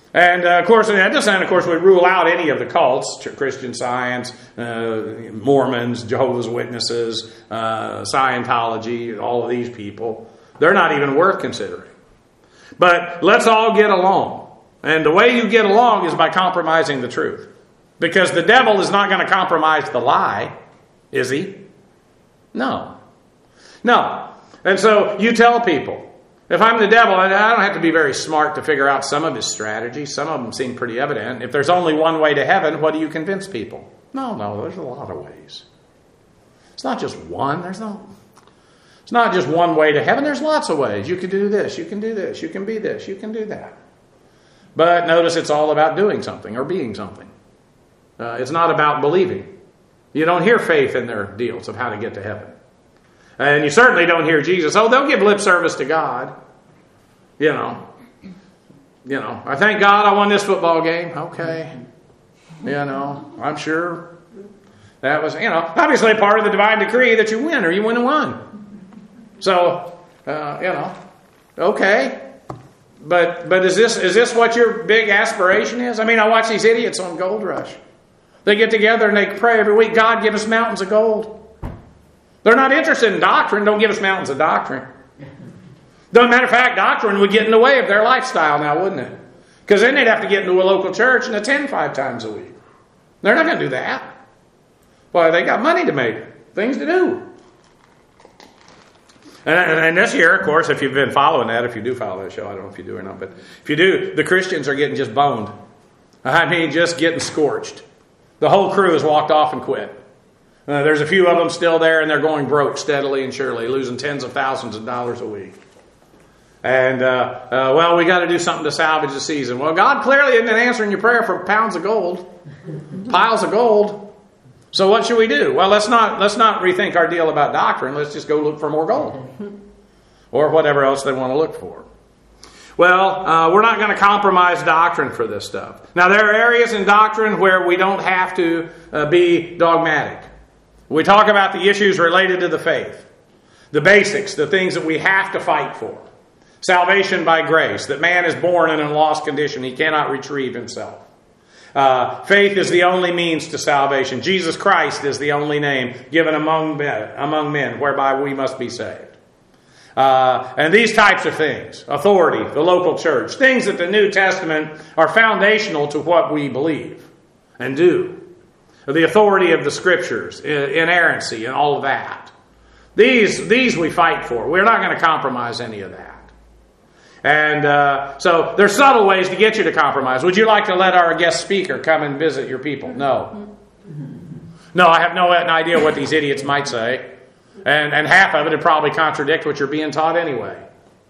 And, uh, of course, at this end, of course, we rule out any of the cults, Christian Science, uh, Mormons, Jehovah's Witnesses, uh, Scientology, all of these people. They're not even worth considering. But let's all get along. And the way you get along is by compromising the truth. Because the devil is not going to compromise the lie, is he? No. No. And so you tell people, if I'm the devil, I don't have to be very smart to figure out some of his strategies. Some of them seem pretty evident. If there's only one way to heaven, what do you convince people? No, no, there's a lot of ways. It's not just one. There's no... It's not just one way to heaven. There's lots of ways. You can do this. You can do this. You can be this. You can do that. But notice it's all about doing something or being something. Uh, it's not about believing. You don't hear faith in their deals of how to get to heaven. And you certainly don't hear Jesus. Oh, they'll give lip service to God. You know. You know. I thank God I won this football game. Okay. You know. I'm sure that was, you know, obviously part of the divine decree that you win or you wouldn't have won. So, uh, you know. Okay. But but is this is this what your big aspiration is? I mean, I watch these idiots on Gold Rush. They get together and they pray every week, God, give us mountains of gold. They're not interested in doctrine. Don't give us mountains of doctrine. Doesn't matter of fact, doctrine would get in the way of their lifestyle now, wouldn't it? Because then they'd have to get into a local church and attend five times a week. They're not going to do that. Well, they got money to make, things to do. And, and this year, of course, if you've been following that, if you do follow that show, I don't know if you do or not, but if you do, the Christians are getting just boned. I mean, just getting scorched. The whole crew has walked off and quit. Uh, there's a few of them still there, and they're going broke steadily and surely, losing tens of thousands of dollars a week. And, uh, uh, well, we got to do something to salvage the season. Well, God clearly isn't answering your prayer for pounds of gold, piles of gold. So what should we do? Well, let's not let's not rethink our deal about doctrine. Let's just go look for more gold, or whatever else they want to look for. Well, uh, we're not going to compromise doctrine for this stuff. Now, there are areas in doctrine where we don't have to uh, be dogmatic. We talk about the issues related to the faith, the basics, the things that we have to fight for. Salvation by grace, that man is born in a lost condition. He cannot retrieve himself. Uh, faith is the only means to salvation. Jesus Christ is the only name given among men, among men whereby we must be saved. Uh, and these types of things, authority, the local church, things that the New Testament are foundational to what we believe and do. The authority of the Scriptures, inerrancy, and all of that. These, these we fight for. We're not going to compromise any of that. And uh, so there's subtle ways to get you to compromise. Would you like to let our guest speaker come and visit your people? No. No, I have no idea what these idiots might say. And, and half of it would probably contradict what you're being taught anyway.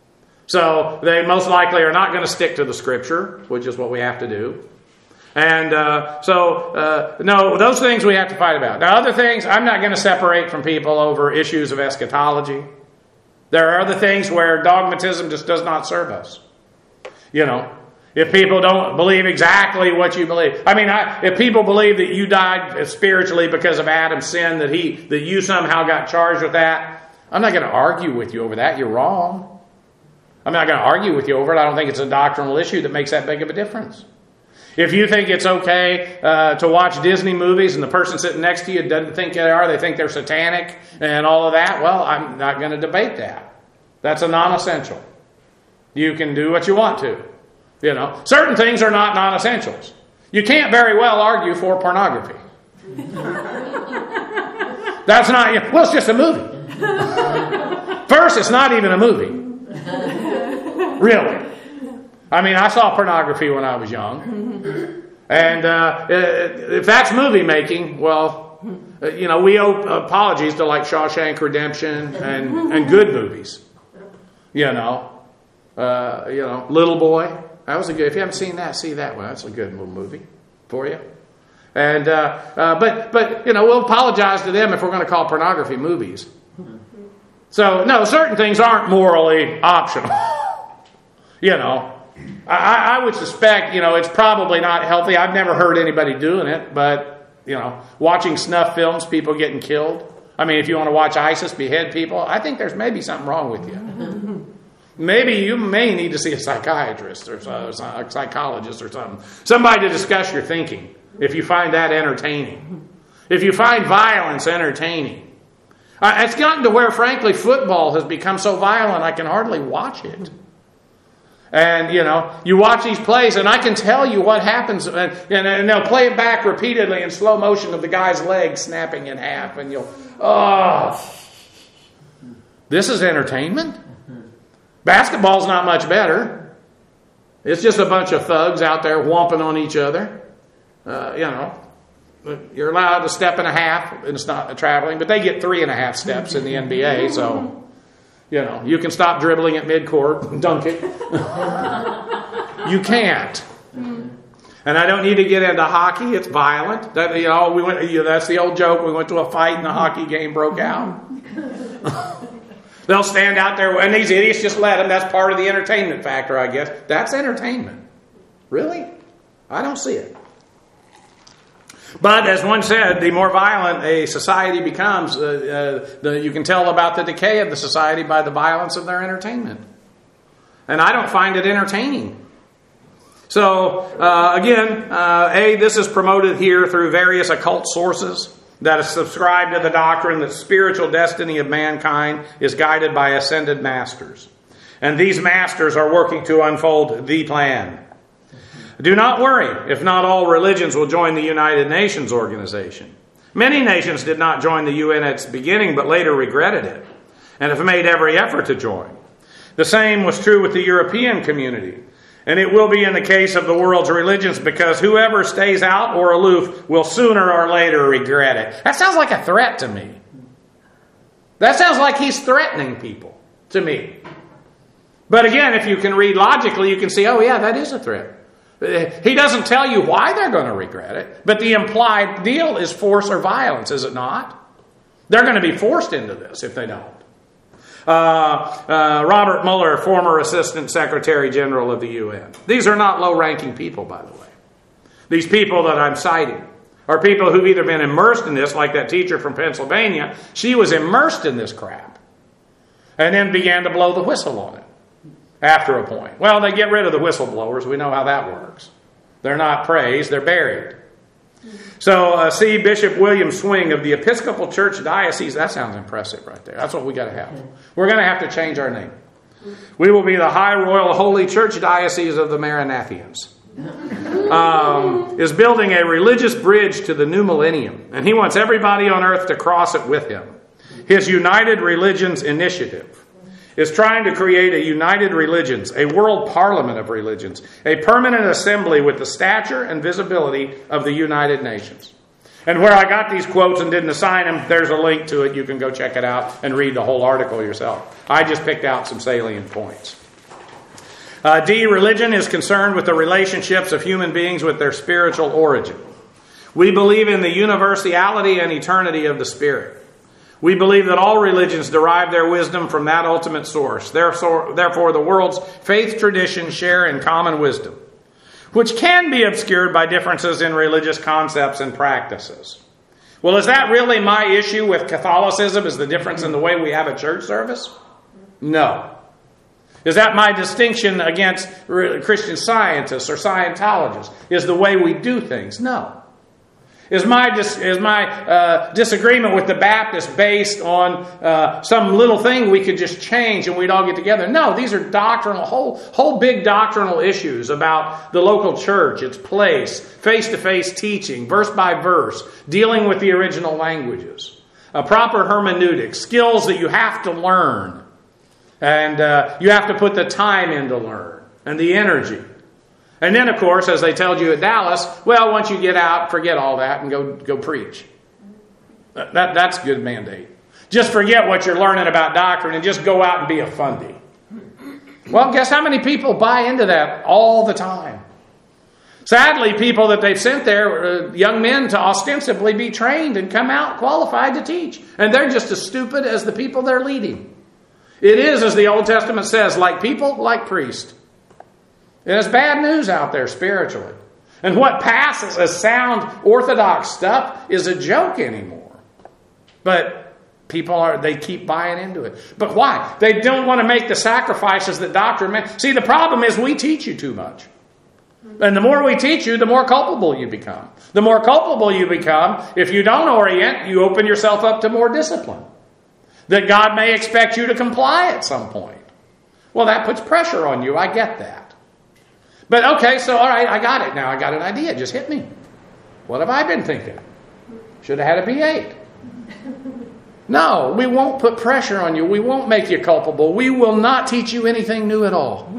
So they most likely are not going to stick to the Scripture, which is what we have to do. And uh, so, uh, no, those things we have to fight about. Now, other things, I'm not going to separate from people over issues of eschatology. There are other things where dogmatism just does not serve us. You know, if people don't believe exactly what you believe. I mean, I, if people believe that you died spiritually because of Adam's sin, that he, that you somehow got charged with that, I'm not going to argue with you over that. You're wrong. I'm not going to argue with you over it. I don't think it's a doctrinal issue that makes that big of a difference. If you think it's okay uh, to watch Disney movies and the person sitting next to you doesn't think they are, they think they're satanic and all of that, well, I'm not going to debate that. That's a non-essential. You can do what you want to. You know, certain things are not non-essentials. You can't very well argue for pornography. That's not, well, it's just a movie. First, it's not even a movie. Really. I mean, I saw pornography when I was young. And uh, if that's movie making, well, you know, we owe apologies to like Shawshank Redemption and, and good movies. You know, uh, you know, Little Boy. That was a good. If you haven't seen that, see that one. That's a good little movie for you. And uh, uh, but but you know, we'll apologize to them if we're going to call pornography movies. So no, certain things aren't morally optional. You know. I, I would suspect, you know, it's probably not healthy. I've never heard anybody doing it, but, you know, watching snuff films, people getting killed. I mean, if you want to watch ISIS behead people, I think there's maybe something wrong with you. Maybe you may need to see a psychiatrist or a psychologist or something. Somebody to discuss your thinking if you find that entertaining. If you find violence entertaining. Uh, it's gotten to where, frankly, football has become so violent I can hardly watch it. And, you know, you watch these plays and I can tell you what happens. And, and they'll play it back repeatedly in slow motion of the guy's leg snapping in half. And you'll, oh, this is entertainment? Basketball's not much better. It's just a bunch of thugs out there whomping on each other. Uh, you know, you're allowed a step and a half, and it's not traveling, but they get three and a half steps in the N B A, so, you know, you can stop dribbling at midcourt and dunk it. You can't. And I don't need to get into hockey. It's violent. That, you know, we went. You know, that's the old joke. We went to a fight and the hockey game broke out. They'll stand out there, and these idiots just let them. That's part of the entertainment factor, I guess. That's entertainment. Really? I don't see it. But as one said, the more violent a society becomes, uh, uh, the, you can tell about the decay of the society by the violence of their entertainment. And I don't find it entertaining. So, uh, again, uh, A, this is promoted here through various occult sources that subscribe to the doctrine that spiritual destiny of mankind is guided by ascended masters. And these masters are working to unfold the plan. Do not worry if not all religions will join the United Nations organization. Many nations did not join the U N at its beginning, but later regretted it, and have made every effort to join. The same was true with the European community, and it will be in the case of the world's religions, because whoever stays out or aloof will sooner or later regret it. That sounds like a threat to me. That sounds like he's threatening people to me. But again, if you can read logically, you can see, oh yeah, that is a threat. He doesn't tell you why they're going to regret it, but the implied deal is force or violence, is it not? They're going to be forced into this if they don't. Uh, uh, Robert Mueller, former Assistant Secretary General of the U N. These are not low-ranking people, by the way. These people that I'm citing are people who've either been immersed in this, like that teacher from Pennsylvania. She was immersed in this crap and then began to blow the whistle on it. After a point. Well, they get rid of the whistleblowers. We know how that works. They're not praised, they're buried. So, uh, see Bishop William Swing of the Episcopal Church Diocese. That sounds impressive right there. That's what we got to have. We're going to have to change our name. We will be the High Royal Holy Church Diocese of the Maranathians. Um, is building a religious bridge to the new millennium. And he wants everybody on earth to cross it with him. His United Religions Initiative is trying to create a united religions, a world parliament of religions, a permanent assembly with the stature and visibility of the United Nations. And where I got these quotes and didn't assign them, there's a link to it. You can go check it out and read the whole article yourself. I just picked out some salient points. Uh, D, religion is concerned with the relationships of human beings with their spiritual origin. We believe in the universality and eternity of the Spirit. We believe that all religions derive their wisdom from that ultimate source. Therefore, therefore, the world's faith traditions share in common wisdom, which can be obscured by differences in religious concepts and practices. Well, is that really my issue with Catholicism, is the difference in the way we have a church service? No. Is that my distinction against Christian Scientists or Scientologists? Is the way we do things? No. Is my dis- is my uh, disagreement with the Baptists based on uh, some little thing we could just change and we'd all get together? No, these are doctrinal, whole whole big doctrinal issues about the local church, its place, face-to-face teaching, verse by verse, dealing with the original languages, a proper hermeneutic, skills that you have to learn, and uh, you have to put the time in to learn and the energy. And then, of course, as they told you at Dallas, well, once you get out, forget all that and go go preach. That, that That's a good mandate. Just forget what you're learning about doctrine and just go out and be a fundy. Well, guess how many people buy into that all the time? Sadly, people that they've sent there, uh, young men, to ostensibly be trained and come out qualified to teach. And they're just as stupid as the people they're leading. It is, as the Old Testament says, like people, like priests. And it's bad news out there spiritually. And what passes as sound orthodox stuff is a joke anymore. But People are, they keep buying into it. But why? They don't want to make the sacrifices that doctrine makes. See, the problem is we teach you too much. And the more we teach you, the more culpable you become. The more culpable you become, if you don't orient, you open yourself up to more discipline. That God may expect you to comply at some point. Well, that puts pressure on you. I get that. But okay, so all right, I got it now. I got an idea. Just hit me. What have I been thinking? Should have had a B eight. No, we won't put pressure on you. We won't make you culpable. We will not teach you anything new at all.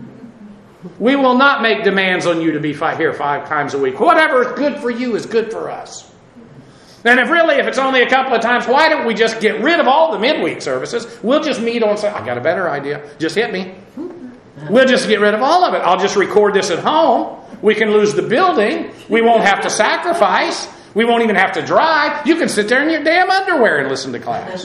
We will not make demands on you to be here five times a week. Whatever is good for you is good for us. And if really, if it's only a couple of times, why don't we just get rid of all the midweek services? We'll just meet on Sunday. I got a better idea. Just hit me. We'll just get rid of all of it. I'll just record this at home. We can lose the building. We won't have to sacrifice. We won't even have to drive. You can sit there in your damn underwear and listen to class.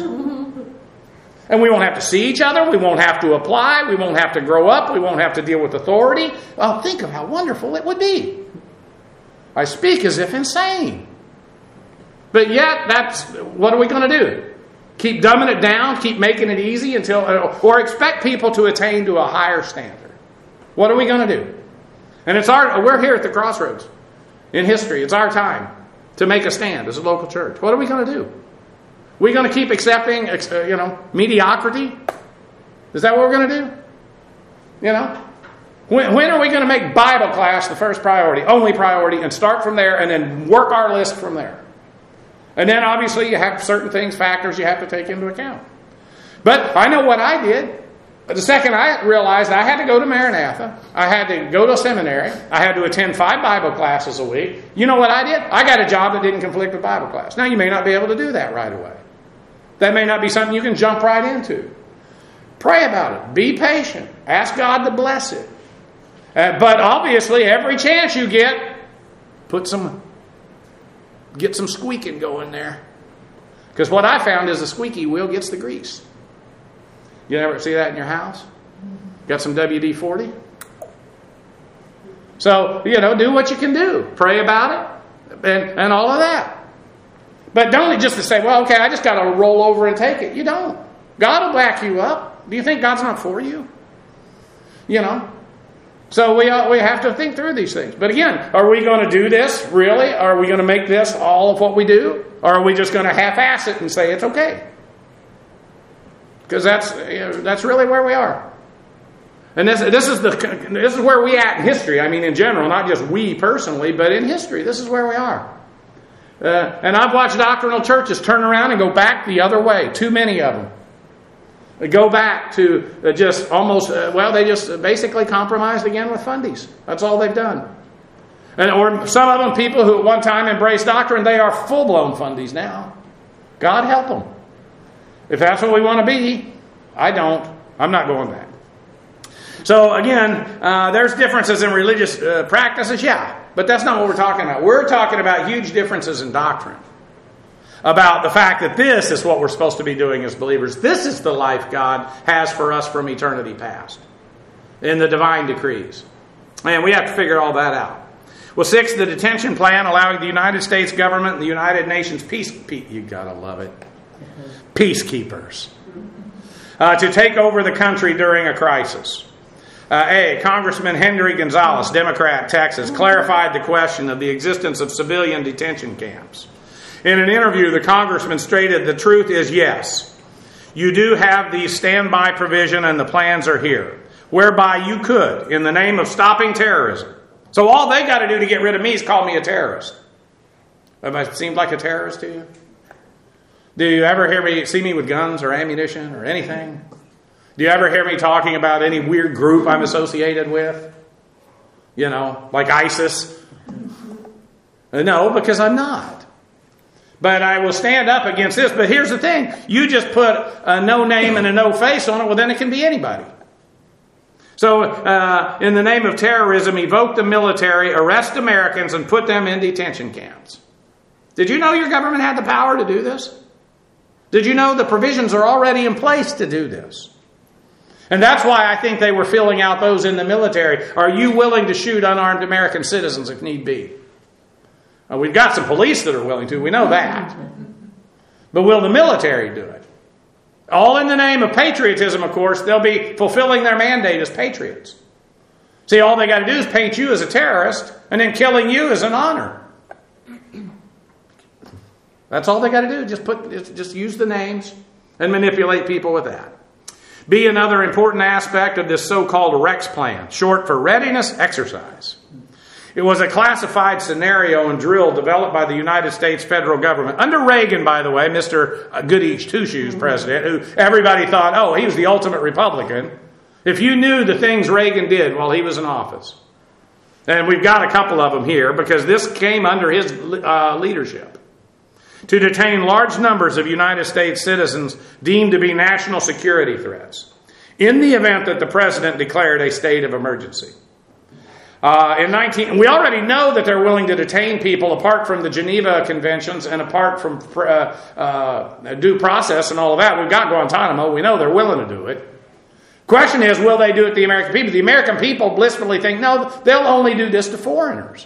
And we won't have to see each other. We won't have to apply. We won't have to grow up. We won't have to deal with authority. Oh, think of how wonderful it would be. I speak as if insane. But yet, that's what are we going to do? Keep dumbing it down? Keep making it easy until, or expect people to attain to a higher standard? What are we going to do? And it's our. We're here at the crossroads in history. It's our time to make a stand as a local church. What are we going to do? We're going to keep accepting, you know, mediocrity? Is that what we're going to do? You know? When, when are we going to make Bible class the first priority, only priority, and start from there and then work our list from there? And then obviously you have certain things, factors you have to take into account. But I know what I did. The second I realized I had to go to Maranatha, I had to go to a seminary, I had to attend five Bible classes a week. You know what I did? I got a job that didn't conflict with Bible class. Now you may not be able to do that right away. That may not be something you can jump right into. Pray about it. Be patient. Ask God to bless it. Uh, but obviously, every chance you get, put some, get some squeaking going there. Because what I found is the squeaky wheel gets the grease. You ever see that in your house? Got some W D forty? So, you know, do what you can do. Pray about it and, and all of that. But don't just to say, well, okay, I just got to roll over and take it. You don't. God will back you up. Do you think God's not for you? You know? So we uh, we have to think through these things. But again, are we going to do this, really? Are we going to make this all of what we do? Or are we just going to half-ass it and say it's okay? Because that's you know, that's really where we are. And this this is the this is where we at in history. I mean, in general, not just we personally, but in history, this is where we are. Uh, and I've watched doctrinal churches turn around and go back the other way. Too many of them. They go back to uh, just almost, uh, well, they just basically compromised again with fundies. That's all they've done. And or some of them, people who at one time embraced doctrine, they are full-blown fundies now. God help them. If that's what we want to be, I don't. I'm not going back. So again, uh, there's differences in religious uh, practices, yeah. But that's not what we're talking about. We're talking about huge differences in doctrine. About the fact that this is what we're supposed to be doing as believers. This is the life God has for us from eternity past. In the divine decrees. And we have to figure all that out. Well, six, the detention plan allowing the United States government and the United Nations peace... Pe- you gotta love it. Peacekeepers. Uh, to take over the country during a crisis. Uh, A, Congressman Henry Gonzalez, Democrat, Texas, clarified the question of the existence of civilian detention camps. In an interview, the congressman stated the truth is yes. You do have the standby provision and the plans are here, whereby you could, in the name of stopping terrorism. So all they got to do to get rid of me is call me a terrorist. Have I seemed like a terrorist to you? Do you ever hear me, see me with guns or ammunition or anything? Do you ever hear me talking about any weird group I'm associated with? You know, like ISIS? No, because I'm not. But I will stand up against this. But here's the thing. You just put a no name and a no face on it, well, then it can be anybody. So, uh, in the name of terrorism, evoke the military, arrest Americans, and put them in detention camps. Did you know your government had the power to do this? Did you know the provisions are already in place to do this? And that's why I think they were filling out those in the military. Are you willing to shoot unarmed American citizens if need be? Well, we've got some police that are willing to. We know that. But will the military do it? All in the name of patriotism, of course. They'll be fulfilling their mandate as patriots. See, all they got to do is paint you as a terrorist, and then killing you as an honor. That's all they got to do. Just put, just use the names and manipulate people with that. B, another important aspect of this so-called REX plan, short for Readiness Exercise. It was a classified scenario and drill developed by the United States federal government. Under Reagan, by the way, Mister Goody Two-Shoes president, who everybody thought, oh, he was the ultimate Republican. If you knew the things Reagan did while he was in office. And we've got a couple of them here because this came under his uh, leadership. To detain large numbers of United States citizens deemed to be national security threats in the event that the president declared a state of emergency. Uh, in nineteen, we already know that they're willing to detain people apart from the Geneva Conventions and apart from uh, uh, due process and all of that. We've got Guantanamo. We know they're willing to do it. Question is, will they do it to the American people? The American people blissfully think, no, they'll only do this to foreigners.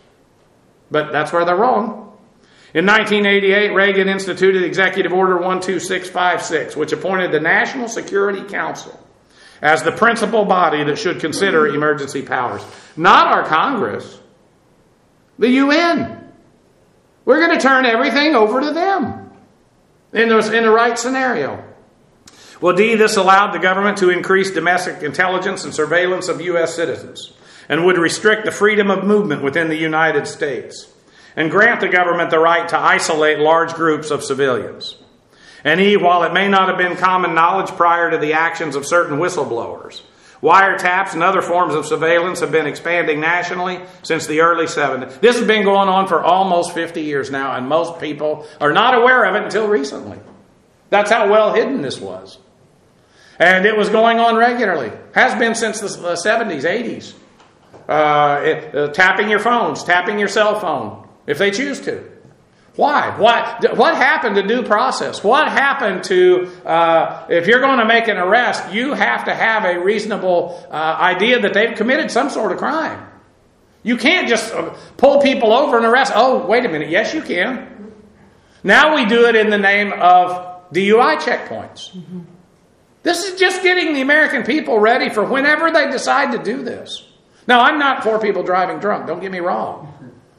But that's where they're wrong. In nineteen eighty-eight, Reagan instituted Executive Order one two six five six, which appointed the National Security Council as the principal body that should consider emergency powers. Not our Congress, the U N. We're going to turn everything over to them in the, in the right scenario. Well, D, this allowed the government to increase domestic intelligence and surveillance of U S citizens and would restrict the freedom of movement within the United States and grant the government the right to isolate large groups of civilians. And E, while it may not have been common knowledge prior to the actions of certain whistleblowers, wiretaps and other forms of surveillance have been expanding nationally since the early seventies. This has been going on for almost fifty years now, and most people are not aware of it until recently. That's how well hidden this was. And it was going on regularly. Has been since the seventies, eighties. Uh, it, uh, tapping your phones, tapping your cell phone, if they choose to. Why? Why? What happened to due process? What happened to, uh, if you're going to make an arrest, you have to have a reasonable uh, idea that they've committed some sort of crime. You can't just pull people over and arrest. Oh, wait a minute. Yes, you can. Now we do it in the name of D U I checkpoints. Mm-hmm. This is just getting the American people ready for whenever they decide to do this. Now, I'm not for people driving drunk. Don't get me wrong.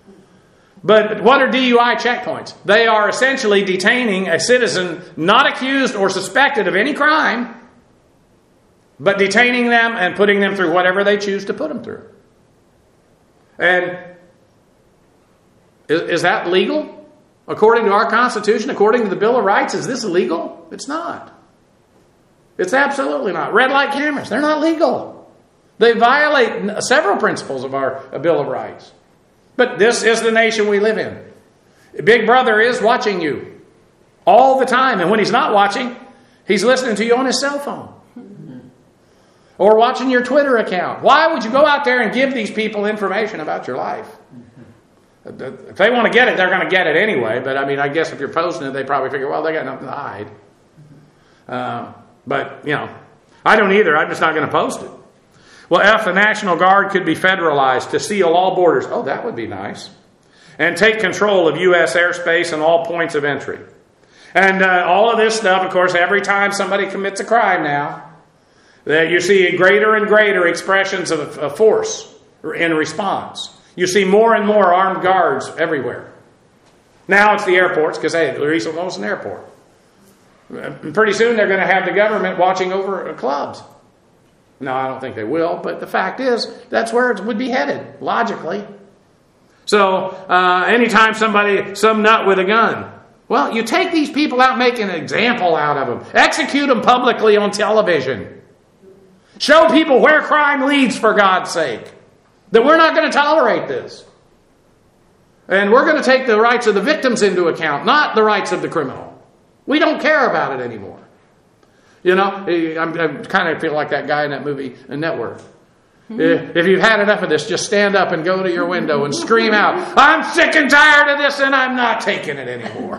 But what are D U I checkpoints? They are essentially detaining a citizen not accused or suspected of any crime, but detaining them and putting them through whatever they choose to put them through. And is, is that legal? According to our Constitution, according to the Bill of Rights, is this illegal? It's not. It's absolutely not. Red light cameras, they're not legal. They violate several principles of our Bill of Rights. But this is the nation we live in. Big Brother is watching you all the time. And when he's not watching, he's listening to you on his cell phone. Or watching your Twitter account. Why would you go out there and give these people information about your life? If they want to get it, they're going to get it anyway. But I mean, I guess if you're posting it, they probably figure, well, they got nothing to hide. Uh, but, you know, I don't either. I'm just not going to post it. Well, F, the National Guard could be federalized to seal all borders. Oh, that would be nice. And take control of U S airspace and all points of entry. And uh, all of this stuff, of course, every time somebody commits a crime now, that you see greater and greater expressions of, of force in response. You see more and more armed guards everywhere. Now it's the airports, because, hey, the recent one was an airport. Pretty soon they're going to have the government watching over clubs. No, I don't think they will, but the fact is, that's where it would be headed, logically. So, uh, anytime somebody, some nut with a gun, well, you take these people out, make an example out of them. Execute them publicly on television. Show people where crime leads, for God's sake. That we're not going to tolerate this. And we're going to take the rights of the victims into account, not the rights of the criminal. We don't care about it anymore. You know, I'm, I kind of feel like that guy in that movie, Network. Mm-hmm. If you've had enough of this, just stand up and go to your window and scream out, I'm sick and tired of this and I'm not taking it anymore.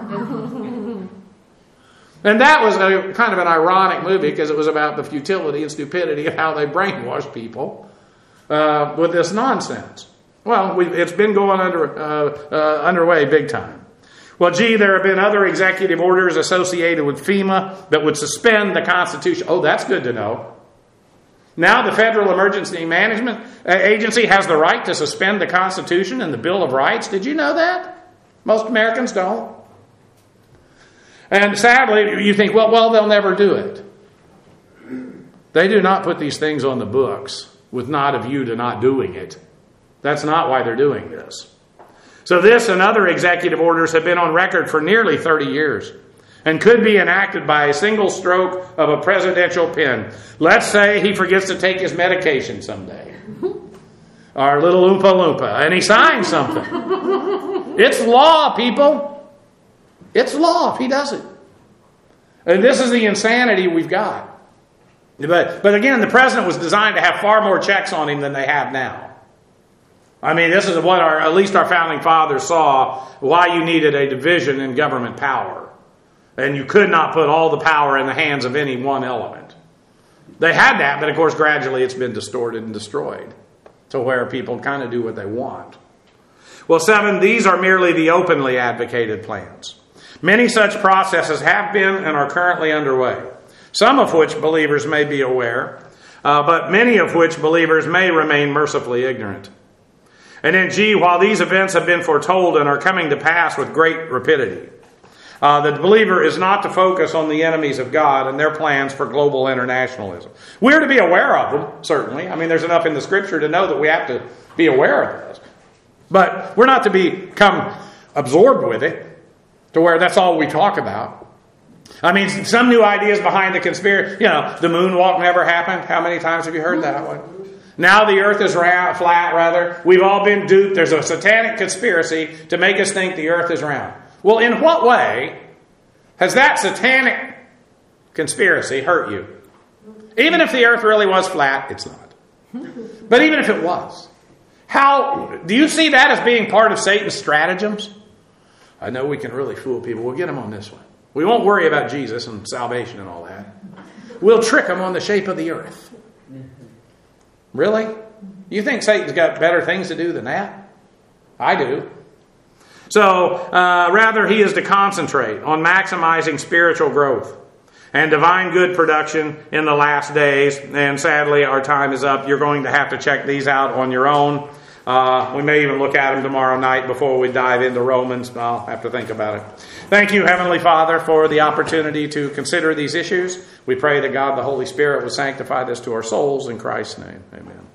And that was a kind of an ironic movie because it was about the futility and stupidity of how they brainwash people uh, with this nonsense. Well, we, it's been going under uh, uh, underway big time. Well, gee, there have been other executive orders associated with FEMA that would suspend the Constitution. Oh, that's good to know. Now the Federal Emergency Management Agency has the right to suspend the Constitution and the Bill of Rights. Did you know that? Most Americans don't. And sadly, you think, well, well, they'll never do it. They do not put these things on the books with not a view to not doing it. That's not why they're doing this. So this and other executive orders have been on record for nearly thirty years and could be enacted by a single stroke of a presidential pen. Let's say he forgets to take his medication someday. Our little Oompa Loompa. And he signs something. It's law, people. It's law if he does it. And this is the insanity we've got. But, but again, the president was designed to have far more checks on him than they have now. I mean, this is what our, at least our founding fathers saw, why you needed a division in government power. And you could not put all the power in the hands of any one element. They had that, but of course, gradually it's been distorted and destroyed to where people kind of do what they want. Well, seven, these are merely the openly advocated plans. Many such processes have been and are currently underway, some of which believers may be aware, uh, but many of which believers may remain mercifully ignorant. And then, G, while these events have been foretold and are coming to pass with great rapidity, uh, the believer is not to focus on the enemies of God and their plans for global internationalism. We're to be aware of them, certainly. I mean, there's enough in the Scripture to know that we have to be aware of this. But we're not to become absorbed with it to where that's all we talk about. I mean, some new ideas behind the conspiracy. You know, the moonwalk never happened. How many times have you heard that one? Now the earth is round, flat, rather. We've all been duped. There's a satanic conspiracy to make us think the earth is round. Well, in what way has that satanic conspiracy hurt you? Even if the earth really was flat, it's not. But even if it was, how do you see that as being part of Satan's stratagems? I know we can really fool people. We'll get them on this one. We won't worry about Jesus and salvation and all that. We'll trick them on the shape of the earth. Really? You think Satan's got better things to do than that? I do. So, uh, rather, he is to concentrate on maximizing spiritual growth and divine good production in the last days. And sadly, our time is up. You're going to have to check these out on your own. Uh, we may even look at them tomorrow night before we dive into Romans. I'll have to think about it. Thank you, Heavenly Father, for the opportunity to consider these issues. We pray that God, the Holy Spirit, will sanctify this to our souls. In Christ's name, amen.